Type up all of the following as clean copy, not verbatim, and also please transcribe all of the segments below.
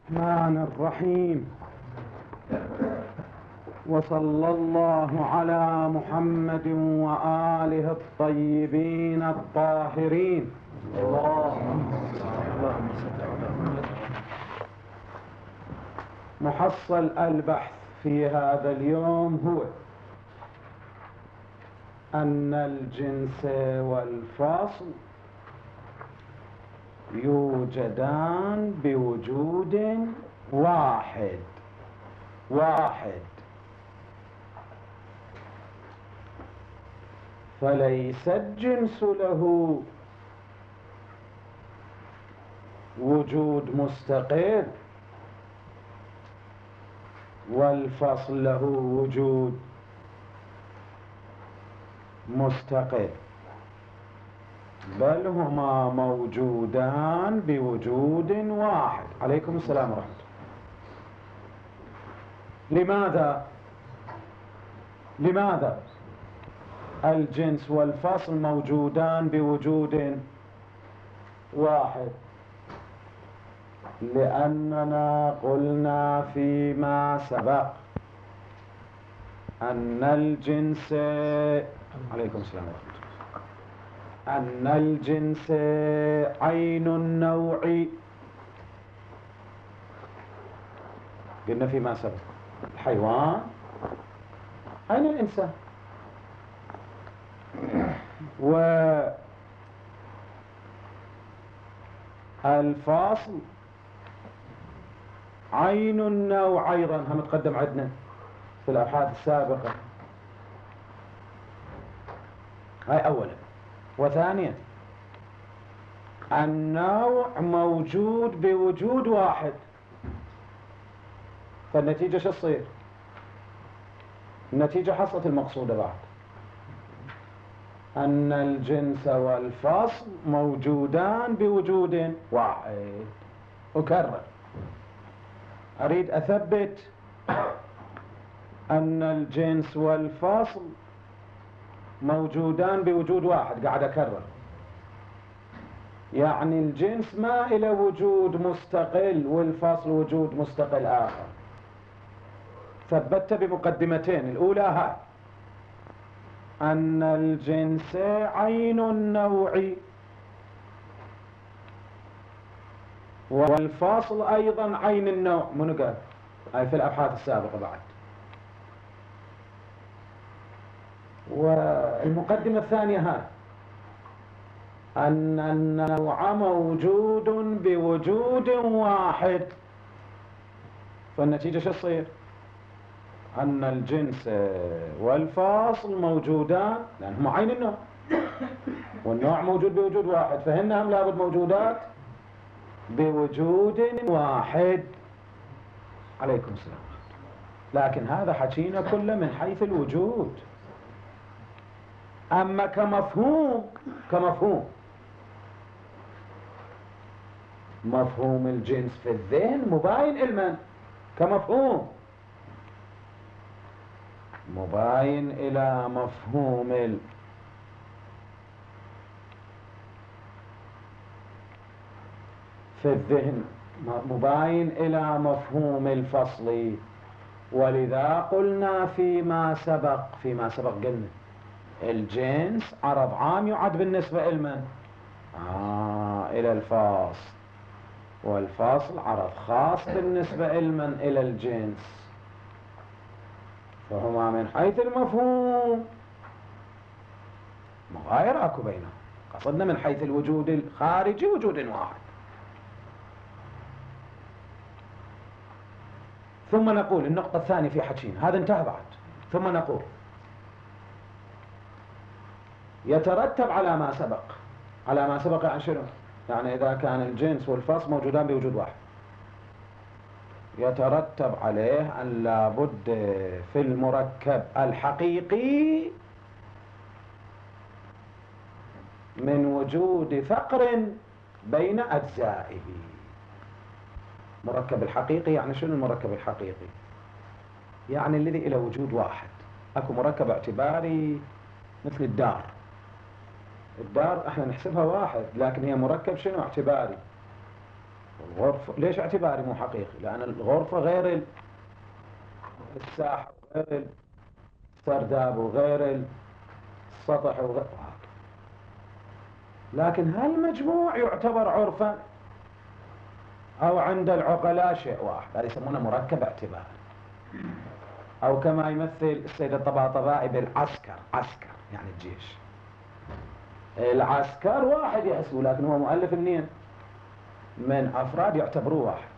الرحمن الرحيم. وصلى الله على محمد وآله الطيبين الطاهرين. محصل البحث في هذا اليوم هو أن الجنس والفصل يوجدان بوجود واحد فليس الجنس له وجود مستقل والفصل له وجود مستقل، بل هما موجودان بوجود واحد. عليكم السلام ورحمة الله. لماذا الجنس والفصل موجودان بوجود واحد؟ لأننا قلنا فيما سبق أن الجنس، عليكم السلام ورحمة الله، أن الجنس عين النوع. قلنا فيما سبق الحيوان عين الإنسان، والفاصل عين النوع أيضا، هم تقدم عندنا في الأبحاث السابقة. هاي أولا. وثانيا النوع موجود بوجود واحد، فالنتيجة شو تصير؟ النتيجة حصلت المقصودة بعد، أن الجنس والفصل موجودان بوجود واحد. أكرر، أريد أثبت أن الجنس والفصل موجودان بوجود واحد. قاعد أكرر، يعني الجنس ما إلى وجود مستقل والفصل وجود مستقل آخر. ثبت بمقدمتين. الأولى هاي، أن الجنس عين النوع والفصل أيضا عين النوع. منو قال؟ هاي في الأبحاث السابقة بعد. والمقدمة الثانية هاي، أن النوع موجود بوجود واحد، فالنتيجة شو تصير؟ أن الجنس والفاصل موجودان، لأنهم عين النوع والنوع موجود بوجود واحد، فهنهم لابد موجودات بوجود واحد. عليكم السلام. لكن هذا حكينا كله من حيث الوجود. أما كمفهوم مفهوم الجنس في الذهن مباين إلمن كمفهوم، مباين إلى مفهوم في الذهن، مباين إلى مفهوم الفصل. ولذا قلنا فيما سبق قلنا الجنس عرض عام يعد بالنسبة إلمن؟ إلى الفاصل، والفاصل عرض خاص بالنسبة إلمن؟ إلى الجنس. فهما من حيث المفهوم مغاير اكو بينهم. قصدنا من حيث الوجود الخارجي وجود واحد. ثم نقول النقطة الثانية في حكينا، هذا انتهى بعد. ثم نقول يترتب على ما سبق يعني شنو؟ يعني إذا كان الجنس والفصل موجودان بوجود واحد، يترتب عليه أن لابد في المركب الحقيقي من وجود فقر بين أجزائه. مركب الحقيقي يعني شنو المركب الحقيقي؟ يعني الذي إلى وجود واحد. أكو مركب اعتباري مثل الدار احنا نحسبها واحد، لكن هي مركب شنو؟ اعتباري. الغرفة ليش اعتباري مو حقيقي؟ لأن الغرفة غير الساحة وغير السرداب وغير السطح وغير، لكن هالمجموع يعتبر عرفا أو عند العقلاء شيء واحد، هذا يسمونه مركب اعتباري. أو كما يمثل السيد الطباطبائي بالعسكر، عسكر يعني الجيش. العسكر واحد يحسبه، لكن هو مؤلف منين؟ من أفراد يعتبروه واحد.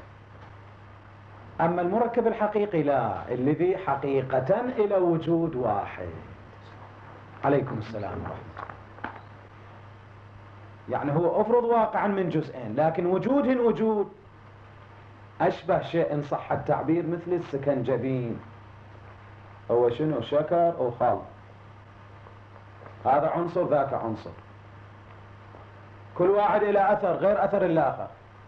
أما المركب الحقيقي لا، الذي حقيقة إلى وجود واحد. عليكم السلام ورحمة الله. يعني هو أفرض واقعا من جزئين، لكن وجود أشبه شيء إن صح التعبير مثل السكنجبين. هو شنو؟ شكر أو خل، هذا عنصر ذاك عنصر، كل واحد إلى أثر غير أثر الآخر،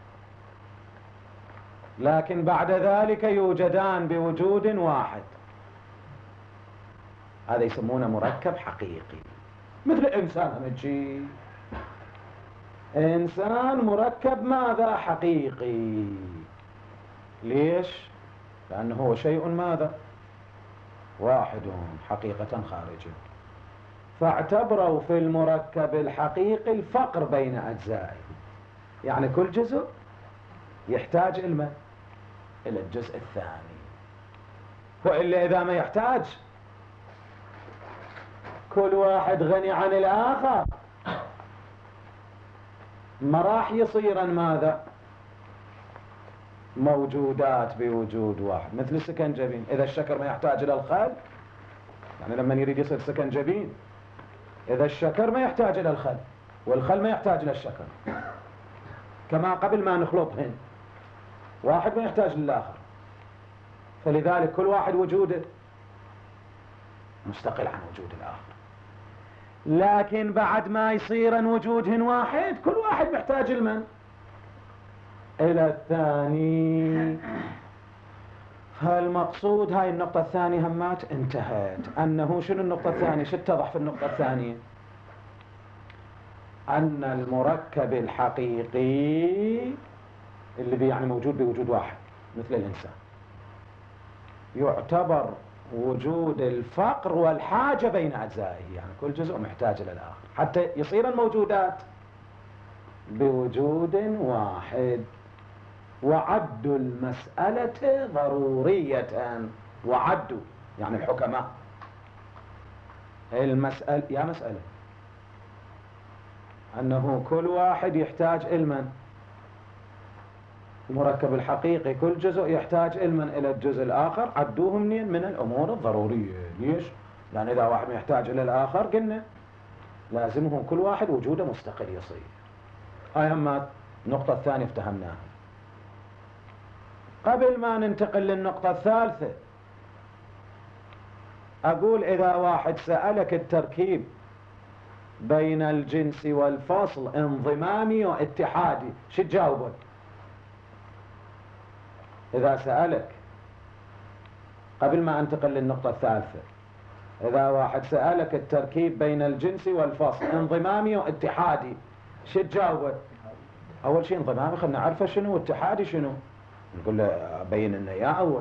لكن بعد ذلك يوجدان بوجود واحد. هذا يسمونه مركب حقيقي. مثل إنسان نجي، إنسان مركب ماذا؟ حقيقي. ليش؟ لأنه هو شيء ماذا؟ واحد حقيقة خارجي. فاعتبروا في المركب الحقيقي الفقر بين أجزائه، يعني كل جزء يحتاج إلى الجزء الثاني، وإلا إذا ما يحتاج كل واحد غني عن الآخر ما راح يصير ماذا؟ موجودات بوجود واحد. مثل السكنجبين، إذا الشكر ما يحتاج إلى الخل، يعني لما يريد يصير سكنجبين، إذا الشكر ما يحتاج إلى الخل والخل ما يحتاج إلى الشكر، كما قبل ما نخلطهن، واحد ما يحتاج للآخر، فلذلك كل واحد وجوده مستقل عن وجود الآخر. لكن بعد ما يصير وجودهن واحد، كل واحد محتاج إلى الثاني. فالمقصود هاي النقطة الثانية همات انتهت. أنه شنو النقطة الثانية؟ شو اتضح في النقطة الثانية؟ أن المركب الحقيقي الذي يعني موجود بوجود واحد مثل الإنسان يعتبر وجود الفقر والحاجة بين أجزائه، يعني كل جزء محتاج إلى الآخر حتى يصير الموجودات بوجود واحد. وعدوا المسألة ضرورية، وعدوا يعني الحكماء المسألة يا مسألة أنه كل واحد يحتاج المركب الحقيقي كل جزء يحتاج إلى الجزء الآخر. عدوه منين؟ من الأمور الضرورية. ليش؟ لأن إذا واحد يحتاج إلى الآخر قلنا لازمهم كل واحد وجوده مستقل يصير. هاي هم النقطة الثانية افتهمناها. قبل ما ننتقل للنقطة الثالثة، أقول إذا واحد سألك التركيب بين الجنس والفصل انضمامي واتحادي، شو تجاوبه؟ إذا سألك قبل ما أنتقل للنقطة الثالثة، إذا واحد سألك التركيب بين الجنس والفصل انضمامي واتحادي، شو تجاوبه؟ أول شيء انضمامي خلنا نعرفه شنو، واتحادي شنو؟ نقول له بين لنا يا أول.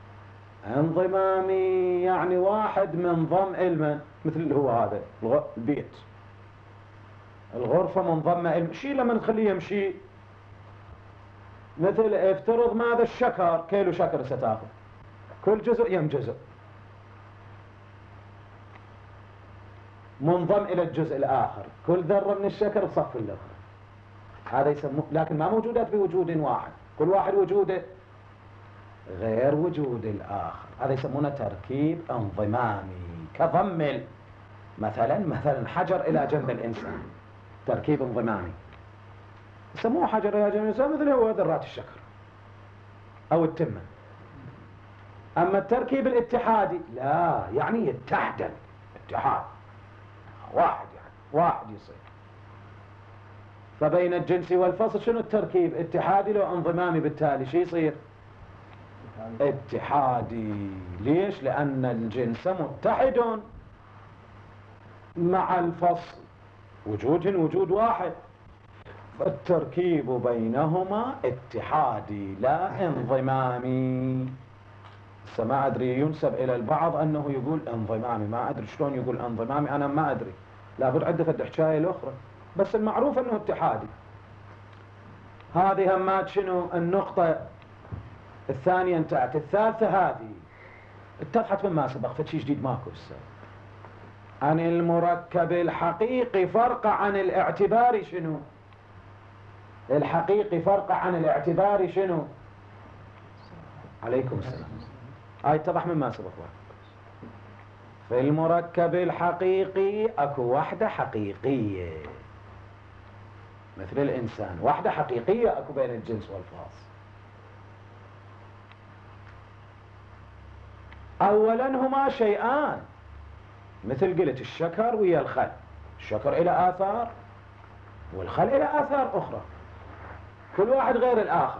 انضمامي يعني واحد منضم مثل اللي هو هذا البيت، الغرفة منضمة شيء لما نخليه يمشي. مثل افترض ماذا الشكر، كيلو شكر ستاخذ، كل جزء يم جزء منضم إلى الجزء الآخر، كل ذرة من الشكر بصف الآخر. هذا يسموه، لكن ما موجودات بوجود واحد، كل واحد وجوده غير وجود الآخر. هذا يسمونه تركيب انضمامي، كضم مثلا حجر إلى جنب الإنسان، تركيب انضمامي يسموه حجر إلى جنب الإنسان، مثل هو ذرات الشكر أو التمة. أما التركيب الاتحادي لا، يعني يتحدن، اتحاد واحد، يعني واحد يصير. فبين الجنس والفصل شنو التركيب؟ اتحادي لو انضمامي، بالتالي شو يصير؟ اتحادي. ليش؟ لأن الجنس متحد مع الفصل، وجود واحد. فالتركيب بينهما اتحادي لا انضمامي. ما أدري ينسب إلى البعض أنه يقول انضمامي، ما أدري شلون يقول انضمامي، أنا ما أدري، لابد عنده فد حكاية الأخرى، بس المعروف أنه اتحادي. هذه همات شنو النقطة الثانية انتهت. الثالثة هذه اتضحت مما سبق، فشي جديد ماكو هسه. عن المركب الحقيقي فرق عن الاعتباري شنو؟ الحقيقي فرق عن الاعتباري شنو؟ عليكم السلام. هاي اتضح مما سبق. في المركب الحقيقي اكو وحدة حقيقية مثل الإنسان، وحدة حقيقية اكو بين الجنس والفاصل. أولا هما شيئان، مثل قلت الشكر ويا الخل، الشكر إلى آثار والخل إلى آثار أخرى، كل واحد غير الآخر،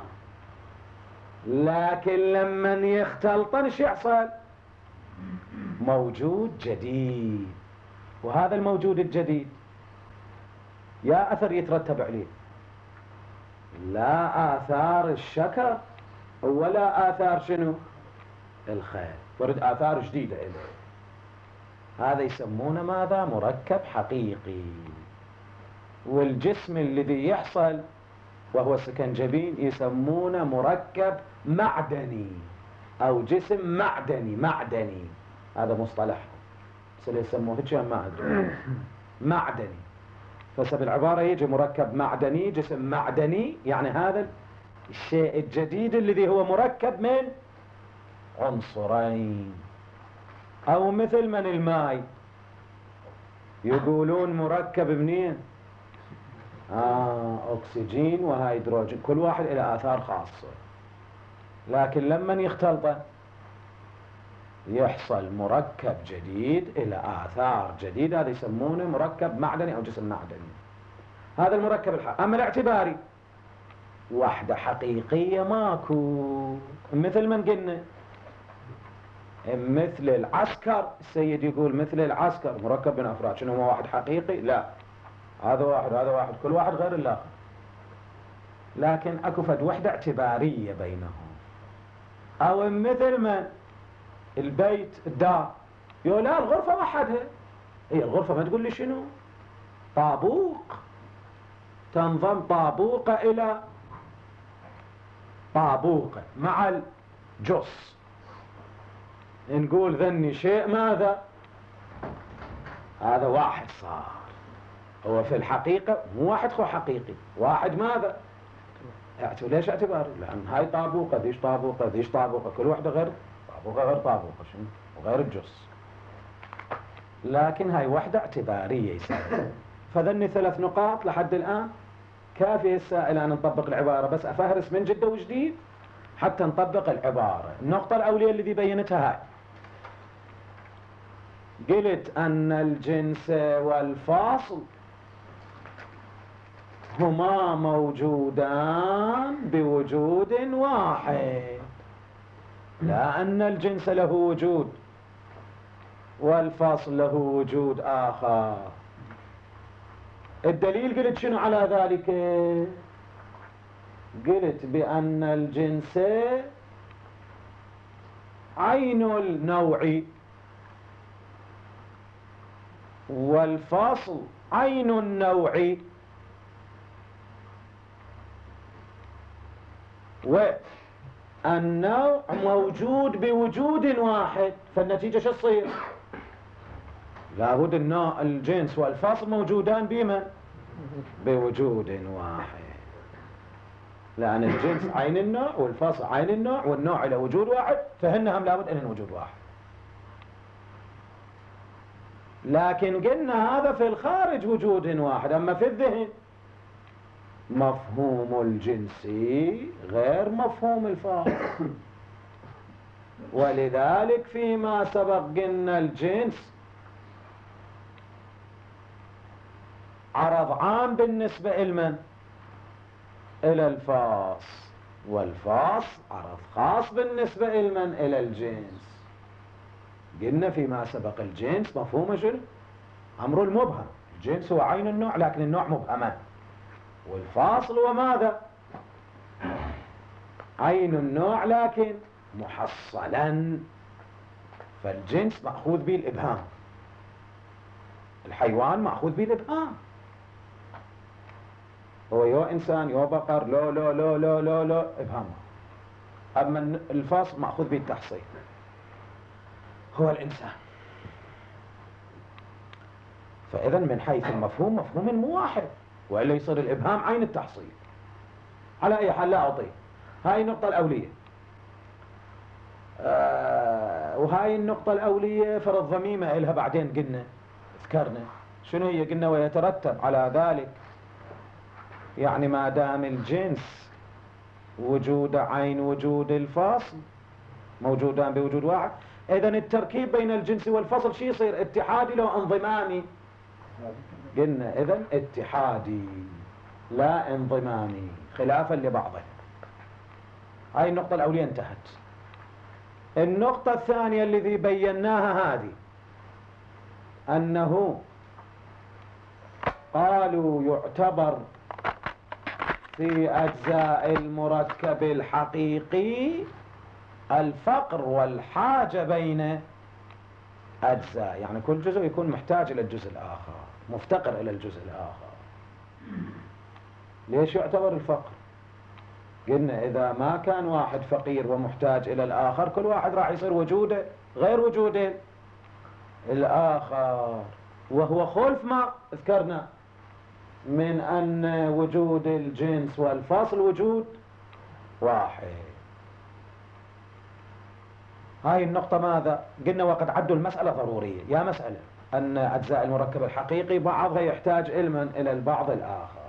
لكن لما يختلطن شو يحصل؟ موجود جديد، وهذا الموجود الجديد يا أثر يترتب عليه، لا آثار الشكر ولا آثار شنو؟ الخل، ورد آثار جديدة إليه. هذا يسمونه ماذا؟ مركب حقيقي. والجسم الذي يحصل وهو سكنجبين يسمونه مركب معدني أو جسم معدني، هذا مصطلح يسموه هيك ما أدري معدني. فسب العبارة يجي مركب معدني، جسم معدني، يعني هذا الشيء الجديد الذي هو مركب من عنصرين. أو مثل من الماء يقولون مركب منين؟ أكسجين وهيدروجين، كل واحد إلى آثار خاصة، لكن لما يختلط يحصل مركب جديد إلى آثار جديدة، هذا يسمونه مركب معدني أو جسم معدني. هذا المركب الحقيقي. أما الاعتباري وحدة حقيقية ماكو، مثل من قلنا مثل العسكر. السيد يقول مثل العسكر مركب من أفراد، شنو هو واحد حقيقي؟ لا، هذا واحد وهذا واحد، كل واحد غير الآخر، لكن اكو فد وحدة اعتبارية بينهم. أو مثل من البيت الدار، يقول لا الغرفة وحدها، هي الغرفة ما تقول لي شنو؟ طابوق، تنضم طابوقة إلى طابوقة مع الجص، نقول ذني شيء ماذا؟ هذا واحد صار. هو في الحقيقة مو واحد خو حقيقي، واحد ماذا؟ ليش اعتباري؟ لأن هاي طابوقة ذيش طابوقة ذيش طابوقة، كل واحدة غير طابوقة غير طابوقة شنو؟ وغير الجص، لكن هاي وحدة اعتبارية يسمى. فذني 3 نقاط لحد الآن كافية هسه إلى أن نطبق العبارة، بس أفهرس من جدة وجديد حتى نطبق العبارة. النقطة الأولية الذي بينتها هاي، قلت أن الجنس والفاصل هما موجودان بوجود واحد، لا أن الجنس له وجود والفاصل له وجود آخر. الدليل قلت شنو على ذلك؟ قلت بأن الجنس عين النوع والفاصل عين النوع، والنوع موجود بوجود واحد، فالنتيجة شو تصير؟ لابد النوع الجنس والفاصل موجودان بمن؟ بوجود واحد، لأن الجنس عين النوع والفاصل عين النوع، والنوع له وجود واحد، فهنهم لابد أن وجود واحد. لكن قلنا هذا في الخارج وجود واحد، أما في الذهن مفهوم الجنسي غير مفهوم الفاصل. ولذلك فيما سبق قلنا الجنس عرض عام بالنسبة إلمن؟ إلى الفاصل، والفاصل عرض خاص بالنسبة إلمن؟ إلى الجنس. قلنا فيما سبق الجنس مفهوم شنو؟ أمر المبهم، الجنس هو عين النوع لكن النوع مبهما، والفاصل وماذا؟ عين النوع لكن محصلا، فالجنس مأخوذ به الإبهام، الحيوان مأخوذ به الإبهام، هو يو إنسان يو بقر لو لو لو لو لو لو إبهام. أما الفاصل مأخوذ به التحصيل، هو الإنسان. فإذا من حيث المفهوم مفهوم مو واحد، وإلا يصير الإبهام عين التحصيل. على أي حال لا أعطيه. هاي النقطة الأولية. وهاي النقطة الأولية فرض ضميمة إلها بعدين قلنا ذكرنا شنو هي، قلنا ويترتب على ذلك يعني ما دام الجنس وجود عين وجود الفصل موجودان بوجود واحد، إذا التركيب بين الجنس والفصل شي يصير؟ اتحادي لو انضمامي؟ قلنا إذا اتحادي لا انضمامي، خلافا لبعضه. هاي النقطة الأولية انتهت. النقطة الثانية الذي بيناها هذه أنه قالوا يعتبر في أجزاء المركب الحقيقي الفقر والحاجة بين أجزاء، يعني كل جزء يكون محتاج إلى الجزء الآخر، مفتقر إلى الجزء الآخر. ليش يعتبر الفقر؟ قلنا إذا ما كان واحد فقير ومحتاج إلى الآخر كل واحد راح يصير وجوده غير وجود الآخر، وهو خلف ما ذكرنا من أن وجود الجنس والفصل وجود واحد. هاي النقطة ماذا؟ قلنا وقد عدوا المسألة ضرورية، يا مسألة أن أجزاء المركب الحقيقي بعضها يحتاج علما إلى البعض الآخر.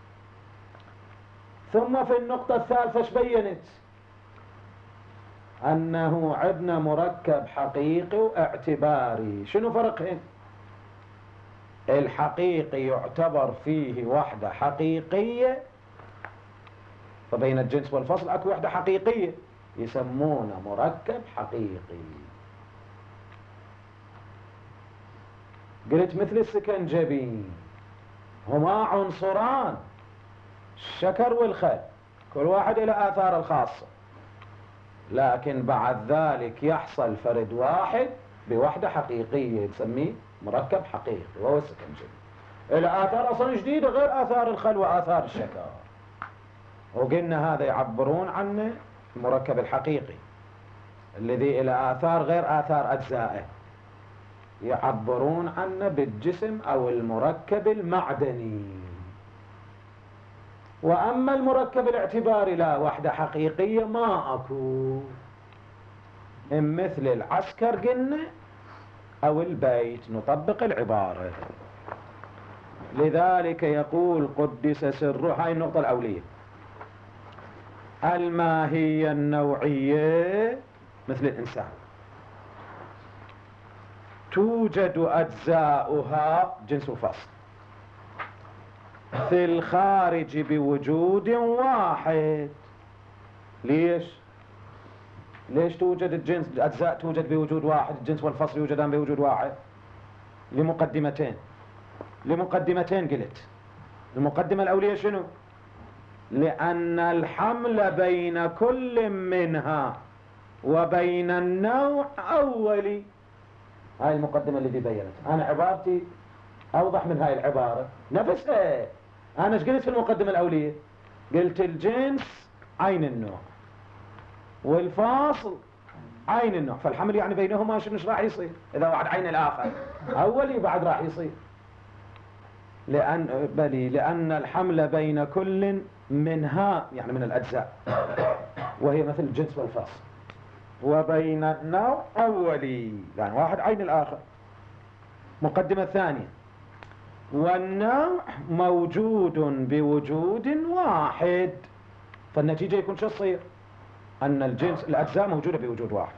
ثم في النقطة الثالثة ايش بينت؟ أنه عندنا مركب حقيقي واعتباري. شنو فرقهن؟ الحقيقي يعتبر فيه وحدة حقيقية، فبين الجنس والفصل اكو وحدة حقيقية يسمونه مركب حقيقي. قلت مثل السكنجبي هما عنصران، الشكر والخل، كل واحد له آثار الخاصة، لكن بعد ذلك يحصل فرد واحد بوحدة حقيقية تسميه مركب حقيقي وهو السكنجبي. له آثار أصلا جديدة غير آثار الخل وآثار الشكر، وقلنا هذا يعبرون عنه المركب الحقيقي الذي له آثار غير آثار أجزائه، يعبرون عنه بالجسم أو المركب المعدني. وأما المركب الاعتباري لا وحدة حقيقية ما أكو، مثل العسكر قلنا أو البيت، نطبق العبارة. لذلك يقول قدس سره، هاي النقطة الأولية، الماهية النوعية مثل الإنسان توجد أجزاؤها جنس وفصل في الخارج بوجود واحد. ليش توجد الجنس الأجزاء توجد بوجود واحد، الجنس والفصل يوجدان بوجود واحد؟ لمقدمتين قلت. المقدمة الأولية شنو؟ لأن الحمل بين كل منها وبين النوع أولي. هاي المقدمة التي بينت. أنا عبارتي أوضح من هاي العبارة نفسها. أنا ايش قلت في المقدمة الأولية؟ قلت الجنس عين النوع والفاصل عين النوع، فالحمل يعني بينهما شنو راح يصير؟ إذا واحد عين الآخر أولي بعد راح يصير، لأن الحمل بين كل منها يعني من الأجزاء وهي مثل الجنس والفاصل، وبين النوع أولي يعني واحد عين الآخر. مقدمة ثانية، والنوع موجود بوجود واحد، فالنتيجة يكون شو تصير؟ أن الجنس الأجزاء موجودة بوجود واحد.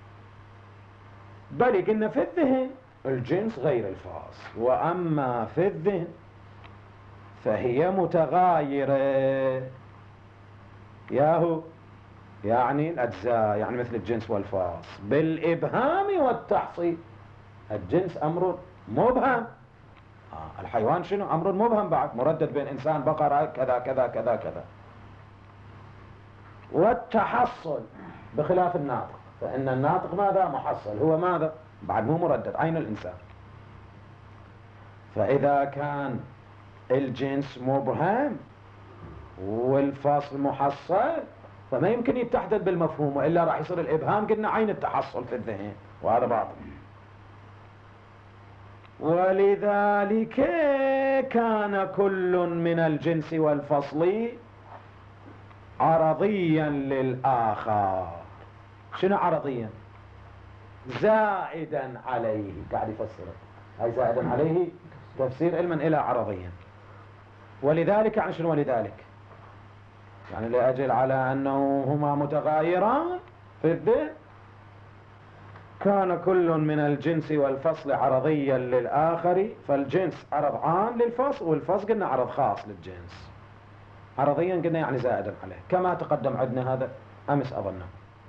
بل قلنا في الذهن الجنس غير الفاصل، وأما في الذهن فهي متغايرة، ياهو يعني الأجزاء يعني مثل الجنس والفاصل بالإبهام والتحصيل. الجنس أمر مبهم الحيوان شنو؟ أمر مبهم بعد، مردد بين إنسان بقرة كذا كذا كذا كذا. والتحصل بخلاف الناطق، فإن الناطق ماذا؟ محصل، هو ماذا؟ بعد مو مردد، عين الإنسان. فإذا كان الجنس مبهم والفصل محصل فما يمكن يتحدد بالمفهوم، وإلا راح يصير الإبهام قلنا عين التحصل في الذهن، وهذا باطل. ولذلك كان كل من الجنس والفصل عرضيا للآخر. شنو عرضيا؟ زائدا عليه، قاعد يفسره، هاي زائدا عليه تفسير علما إلى عرضيا. ولذلك يعني شنو ولذلك؟ يعني لأجل على أنه هما متغايران في الذهن، كان كل من الجنس والفصل عرضيا للآخر، فالجنس عرض عام للفصل، والفصل قلنا عرض خاص للجنس. عرضيا قلنا يعني زائدا عليه، كما تقدم عندنا هذا أمس أظنه.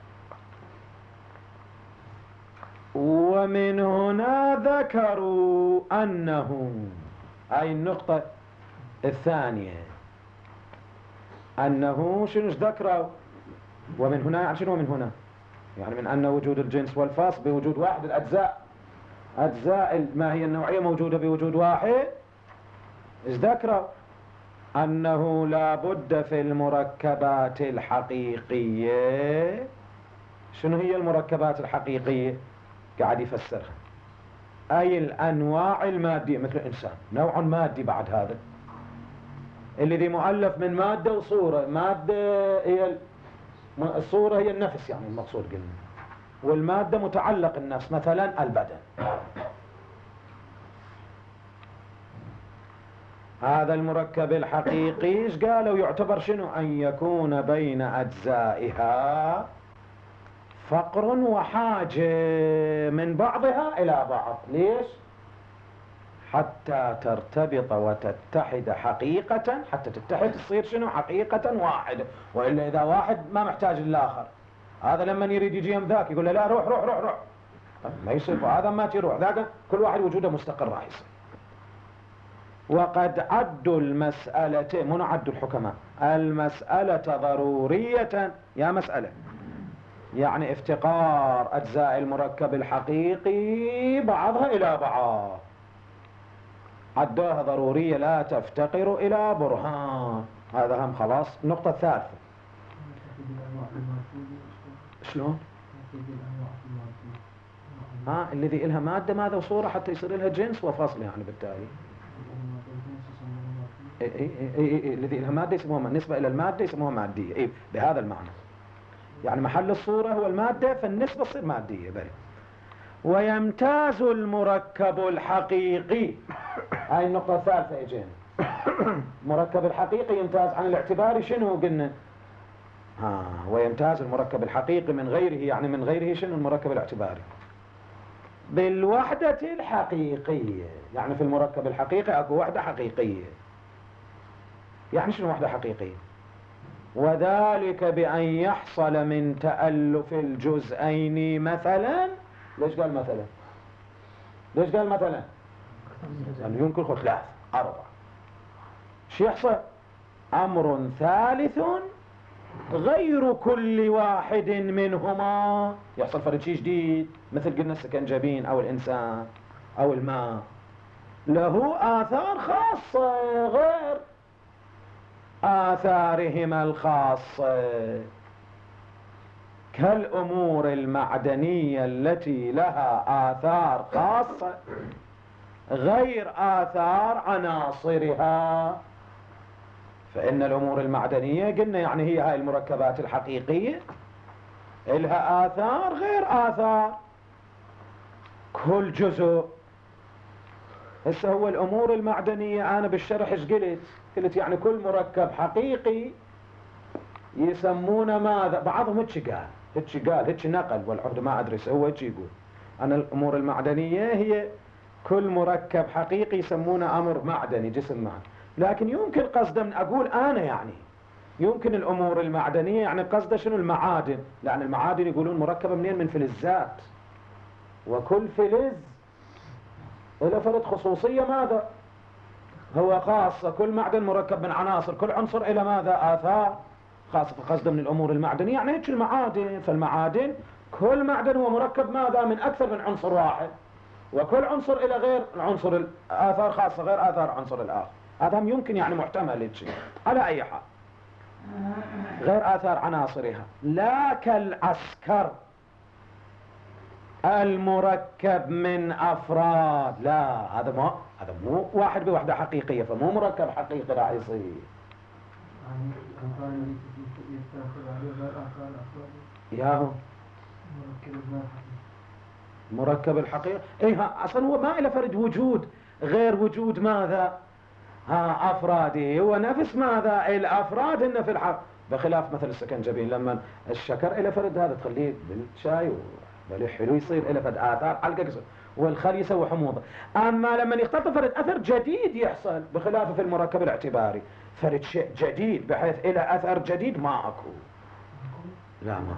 ومن هنا ذكروا أنه، هاي النقطة الثانية، أنه شنو ذكروا؟ ومن هنا يعني شنو من هنا؟ يعني من أن وجود الجنس والفصل بوجود واحد، الأجزاء، أجزاء ما هي النوعية موجودة بوجود واحد. إذ ذكروا أنه لا بد في المركبات الحقيقية. شنو هي المركبات الحقيقية؟ قاعد يفسرها، أي الأنواع المادية، مثل الإنسان نوع مادي بعد هذا، الذي مؤلف من مادة وصورة. مادة هي الصورة، هي النفس يعني المقصود قلنا، والمادة متعلق النفس، مثلا البدن. هذا المركب الحقيقي ايش قالوا؟ يعتبر شنو؟ أن يكون بين أجزائها فقر وحاجة من بعضها إلى بعض. ليش؟ حتى ترتبط وتتحد حقيقة، حتى تتحد تصير شنو؟ حقيقة واحدة. وإلا إذا واحد ما محتاج للآخر، هذا لما يريد يجي يم ذاك يقول له لا روح روح روح روح، ما يصير، هذا ما تروح ذاك، كل واحد وجوده مستقر راح يصير. وقد عدوا المسألة، منو عدوا الحكماء؟ المسألة ضرورية، يا مسألة يعني افتقار أجزاء المركب الحقيقي بعضها إلى بعض، عدوها ضرورية لا تفتقر إلى برهان. هذا هم خلاص. النقطة الثالثة، شلون؟ الذي إلها مادة ماذا وصورة حتى يصير لها جنس وفصل، يعني بالتالي الذي إلها مادة يسموها، نسبة إلى المادة يسموها مادية، بهذا المعنى، يعني محل الصورة هو المادة، فالنسبة تصير مادية. بل ويمتاز المركب الحقيقي، هاي النقطة الثالثة اجينا. المركب الحقيقي يمتاز عن الاعتباري، شنو قلنا؟ ويمتاز المركب الحقيقي من غيره، يعني من غيره شنو؟ المركب الاعتباري بالوحدة الحقيقية. يعني في المركب الحقيقي اكو وحدة حقيقية. يعني شنو وحدة حقيقية؟ وذلك بأن يحصل من تألف الجزئين مثلا. ليش قال مثلا؟ ليش قال مثلا؟ لأنه يمكن خذ 3 4. شو يحصل؟ أمر ثالث غير كل واحد منهما، يحصل فرد شيء جديد، مثل قلنا السكنجبين أو الإنسان أو الماء، له آثار خاصة غير آثارهما الخاصة، كالأمور المعدنية التي لها آثار خاصة غير آثار عناصرها. فإن الأمور المعدنية قلنا يعني هي هاي المركبات الحقيقية لها آثار غير آثار كل جزء. هسه هو الأمور المعدنية أنا بالشرح ايش قلت يعني كل مركب حقيقي يسمونه ماذا؟ بعضهم هيك نقل، والعهد ما أدري هو هيك يقول. أنا الأمور المعدنية هي كل مركب حقيقي يسمونه أمر معدني، جسم معدني. لكن يمكن قصده من أقول أنا يعني يمكن الأمور المعدنية يعني قصده شنو؟ المعادن، لأن المعادن يقولون مركبة منين؟ من فلزات، وكل فلز له فرد خصوصية ماذا؟ هو خاصة كل معدن مركب من عناصر، كل عنصر إلى ماذا؟ آثار خاصة. قصده من الأمور المعدنية يعني هيك المعادن. فالمعادن كل معدن هو مركب ماذا؟ من أكثر من عنصر واحد، وكل عنصر إلى غير العنصر الآثار خاصة غير آثار عنصر الآخر. هذا يمكن يعني محتمل هيك على أي حال، غير آثار عناصرها. لا كالعسكر المركب من أفراد، لا هذا مو واحد بوحدة حقيقية، فمو مركب حقيقي راح يصير. ياهو مركب الحقيقة ايه، اصلا هو ما له فرد وجود غير وجود ماذا؟ افرادي. هو نفس ماذا؟ الافراد هن في الحق، بخلاف مثل السكنجبين لما الشكر له فرد هذا تخليه بالشاي وملح حلو يصير له فرد اثار حلقه قصر، والخل يسوي حموضه. اما لما يختلط فرد اثر جديد يحصل، بخلاف في المركب الاعتباري فرد شيء جديد بحيث له اثر جديد ما اكو. لا ما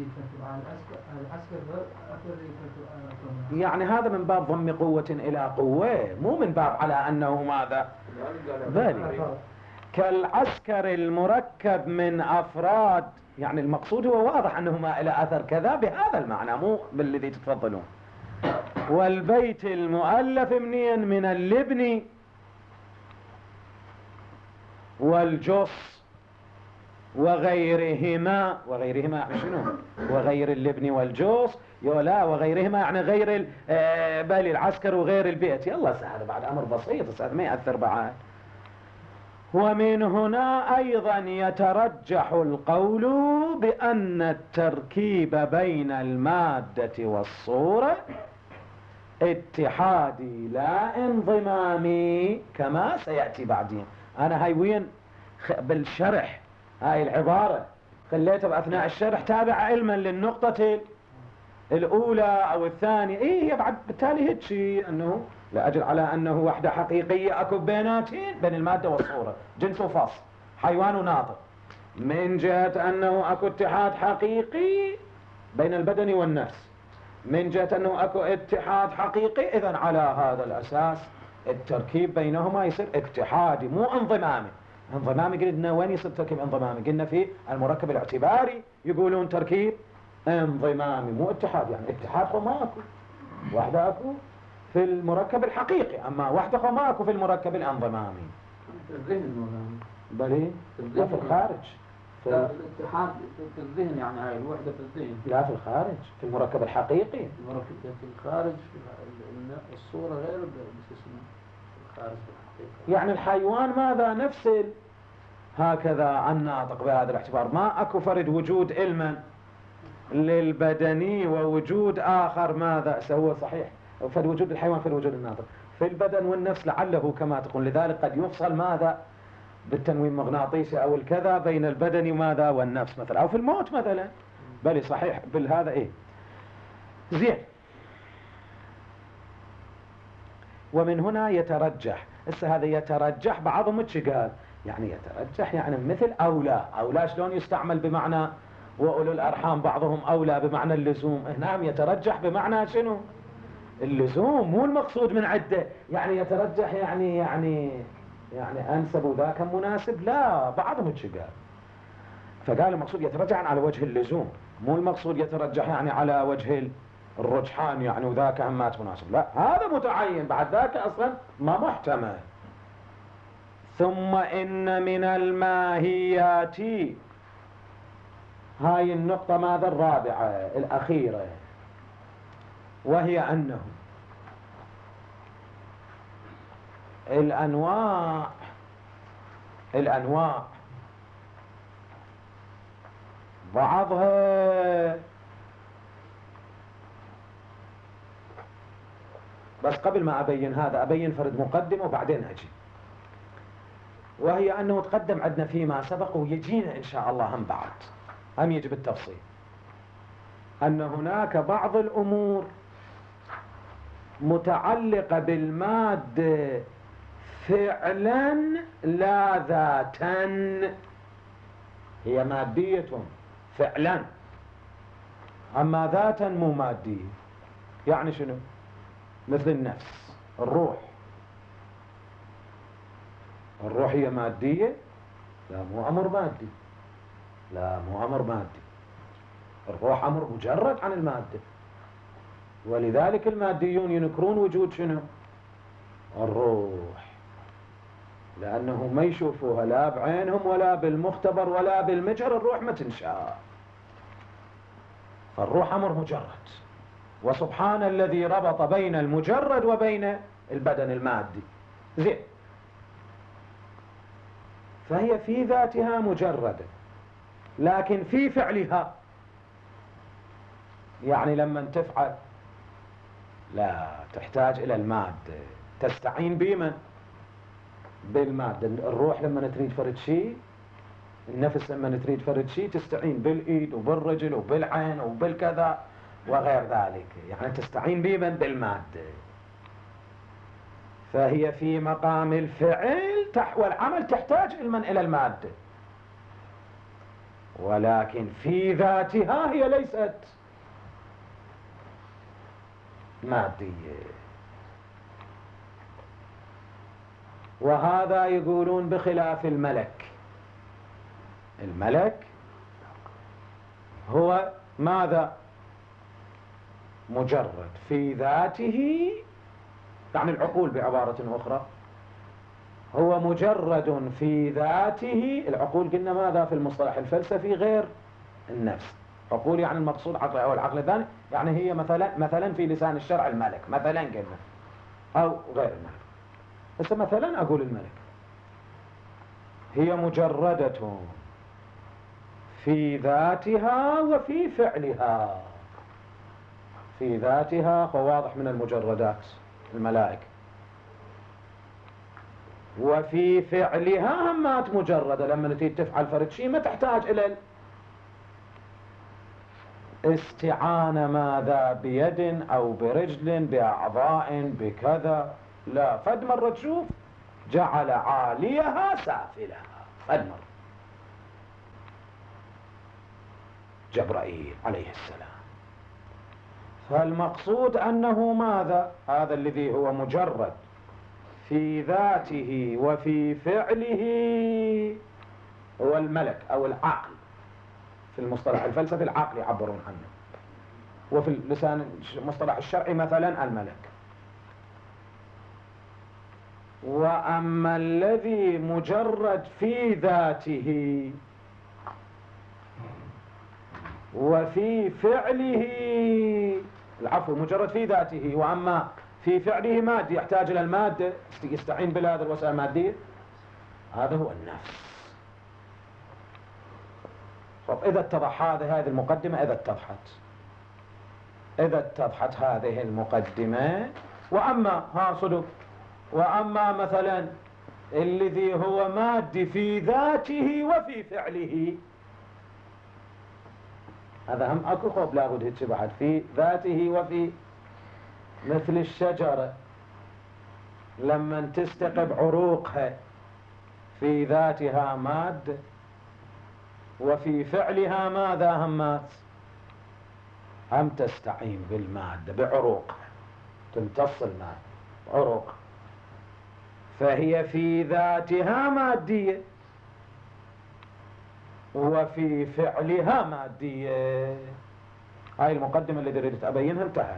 يعني هذا من باب ضم قوة إلى قوة، مو من باب على أنه ماذا؟ بل كالعسكر المركب من أفراد، يعني المقصود هو واضح أنه ما إلى أثر كذا بهذا المعنى، مو بالذي تتفضلون. والبيت المؤلف منين؟ من اللبن والجص وغيرهما. وغيرهما يعني شنو؟ وغير اللبن والجوص، لا وغيرهما يعني غير بالي العسكر وغير البيت. يلا سهل بعد امر بسيط، هذا ما ياثر بعد. ومن هنا ايضا يترجح القول بان التركيب بين الماده والصوره اتحادي لا انضمامي، كما سياتي بعدين. انا هاي وين بالشرح هاي العبارة خليتها بأثناء الشرح تابع علما للنقطة الأولى أو الثانية. إيه هي بعد بالتالي هيك شيء، أنه لأجل على أنه وحدة حقيقية أكو بيناتين بين المادة والصورة، جنس وفصل، حيوان وناطق، من جهة أنه أكو اتحاد حقيقي بين البدن والنفس، من جهة أنه أكو اتحاد حقيقي. إذن على هذا الأساس التركيب بينهما يصير اتحادي مو انضمامي. انضمامي قلنا وين يصير تركيب انضمامي؟ قلنا في المركب الاعتباري يقولون تركيب انضمامي مو اتحاد. يعني اتحاد ما اكو، وحده اكو في المركب الحقيقي، اما وحده ما اكو في المركب الانضمامي. في الذهن المولانا بلي لا في الخارج. في الاتحاد في الذهن، يعني هاي الوحده في الذهن. لا في الخارج، في المركب الحقيقي. المركب في الخارج، في الصوره غير اسمه الخارج في الحقيقه. يعني الحيوان ماذا؟ نفس هكذا الناطق بهذا الاعتبار. ما اكو فرد وجود علما للبدني ووجود اخر ماذا سوى صحيح، فرد وجود الحيوان في وجود الناطق في البدن والنفس لعله كما تقول. لذلك قد يفصل ماذا بالتنويم مغناطيسي او الكذا بين البدن وماذا والنفس مثلا، او في الموت مثلا. بلي صحيح بالهذا ايه زين. ومن هنا يترجح. هسه هذا يترجح بعضهم ايش قال؟ يعني يترجح يعني مثل أولى. أولى شلون يستعمل بمعنى وأولو الأرحام بعضهم أولى بمعنى اللزوم. هنا يترجح بمعنى شنو؟ اللزوم، مو المقصود من عدة. يعني يترجح يعني أنسب وذاك مناسب، لا بعضهم ايش قال؟ فقال المقصود يترجح على وجه اللزوم، مو المقصود يترجح يعني على وجه الرجحان يعني وذاك همات مناسب، لا هذا متعين بعد ذاك أصلا ما محتمل. ثم إن من الماهيات، هاي النقطة ماذا الرابعة الأخيرة، وهي أنه الأنواع بعضها، بس قبل ما أبين هذا أبين فرد مقدمة وبعدين أجي. وهي أنه تقدم عندنا فيما سبق ويجينا إن شاء الله هم بعد هم يجي بالتفصيل أن هناك بعض الأمور متعلقة بالمادة فعلا لا ذاتا، هي مادية فعلا أما ذاتا مو مادية. يعني شنو؟ مثل النفس، الروح، الروح هي مادية؟ لا، مو أمر مادي. لا، مو أمر مادي. الروح أمر مجرد عن المادة. ولذلك الماديون ينكرون وجود شنو؟ الروح، لأنه ما يشوفوها لا بعينهم ولا بالمختبر ولا بالمجهر. الروح ما تنشاف، فالروح أمر مجرد. وسبحان الذي ربط بين المجرد وبين البدن المادي. زين، فهي في ذاتها مجردة، لكن في فعلها، يعني لما تفعل لا تحتاج إلى المادة، تستعين بمن؟ بالمادة. الروح لما تريد فرد شيء، النفس لما تريد فرد شيء تستعين بالإيد وبالرجل وبالعين وبالكذا وغير ذلك، يعني تستعين بمن؟ بالمادة. فهي في مقام الفعل والعمل تحتاج إلى المادة، ولكن في ذاتها هي ليست مادية. وهذا يقولون بخلاف الملك. الملك هو ماذا؟ مجرد في ذاته، يعني العقول بعبارة أخرى، هو مجرد في ذاته. العقول قلنا ماذا في المصطلح الفلسفي؟ غير النفس. عقول يعني المقصود عقل أو العقل الثاني، يعني هي مثلا في لسان الشرع الملك مثلا قلنا، أو غير الملك. بس مثلا أقول الملك هي مجردة في ذاتها وفي فعلها. في ذاتها فواضح من المجردات الملائكة، وفي فعلها همات مجردة. لما تريد تفعل فرد شيء ما تحتاج إلى استعانة ماذا؟ بيد أو برجل، بأعضاء، بكذا. لا، فد مرة تشوف جعل عاليها سافلها، فد مرة جبرائيل عليه السلام. فالمقصود أنه ماذا؟ هذا الذي هو مجرد في ذاته وفي فعله هو الملك أو العقل. في المصطلح الفلسفي العقل يعبرون عنه، وفي اللسان المصطلح الشرعي مثلا الملك. وأما الذي مجرد في ذاته وفي فعله، العفو، مجرد في ذاته، وأما في فعله مادي، يحتاج إلى المادة، يستعين بهذه الوسائل المادية، هذا هو النفس. طب إذا اتضح هذه المقدمة، إذا اتضحت هذه المقدمة، وأما صدق، وأما مثلا الذي هو مادي في ذاته وفي فعله، هذا هم أكو خوف لابد هيك بعد. في ذاته وفي، مثل الشجرة لما تستقب عروقها في ذاتها مادة، وفي فعلها ماذا؟ هم تستعين بالمادة بعروقها، تمتص الماء عروق، فهي في ذاتها مادية وفي فعلها مادية. هاي المقدمة التي ردت أبينها انتهت.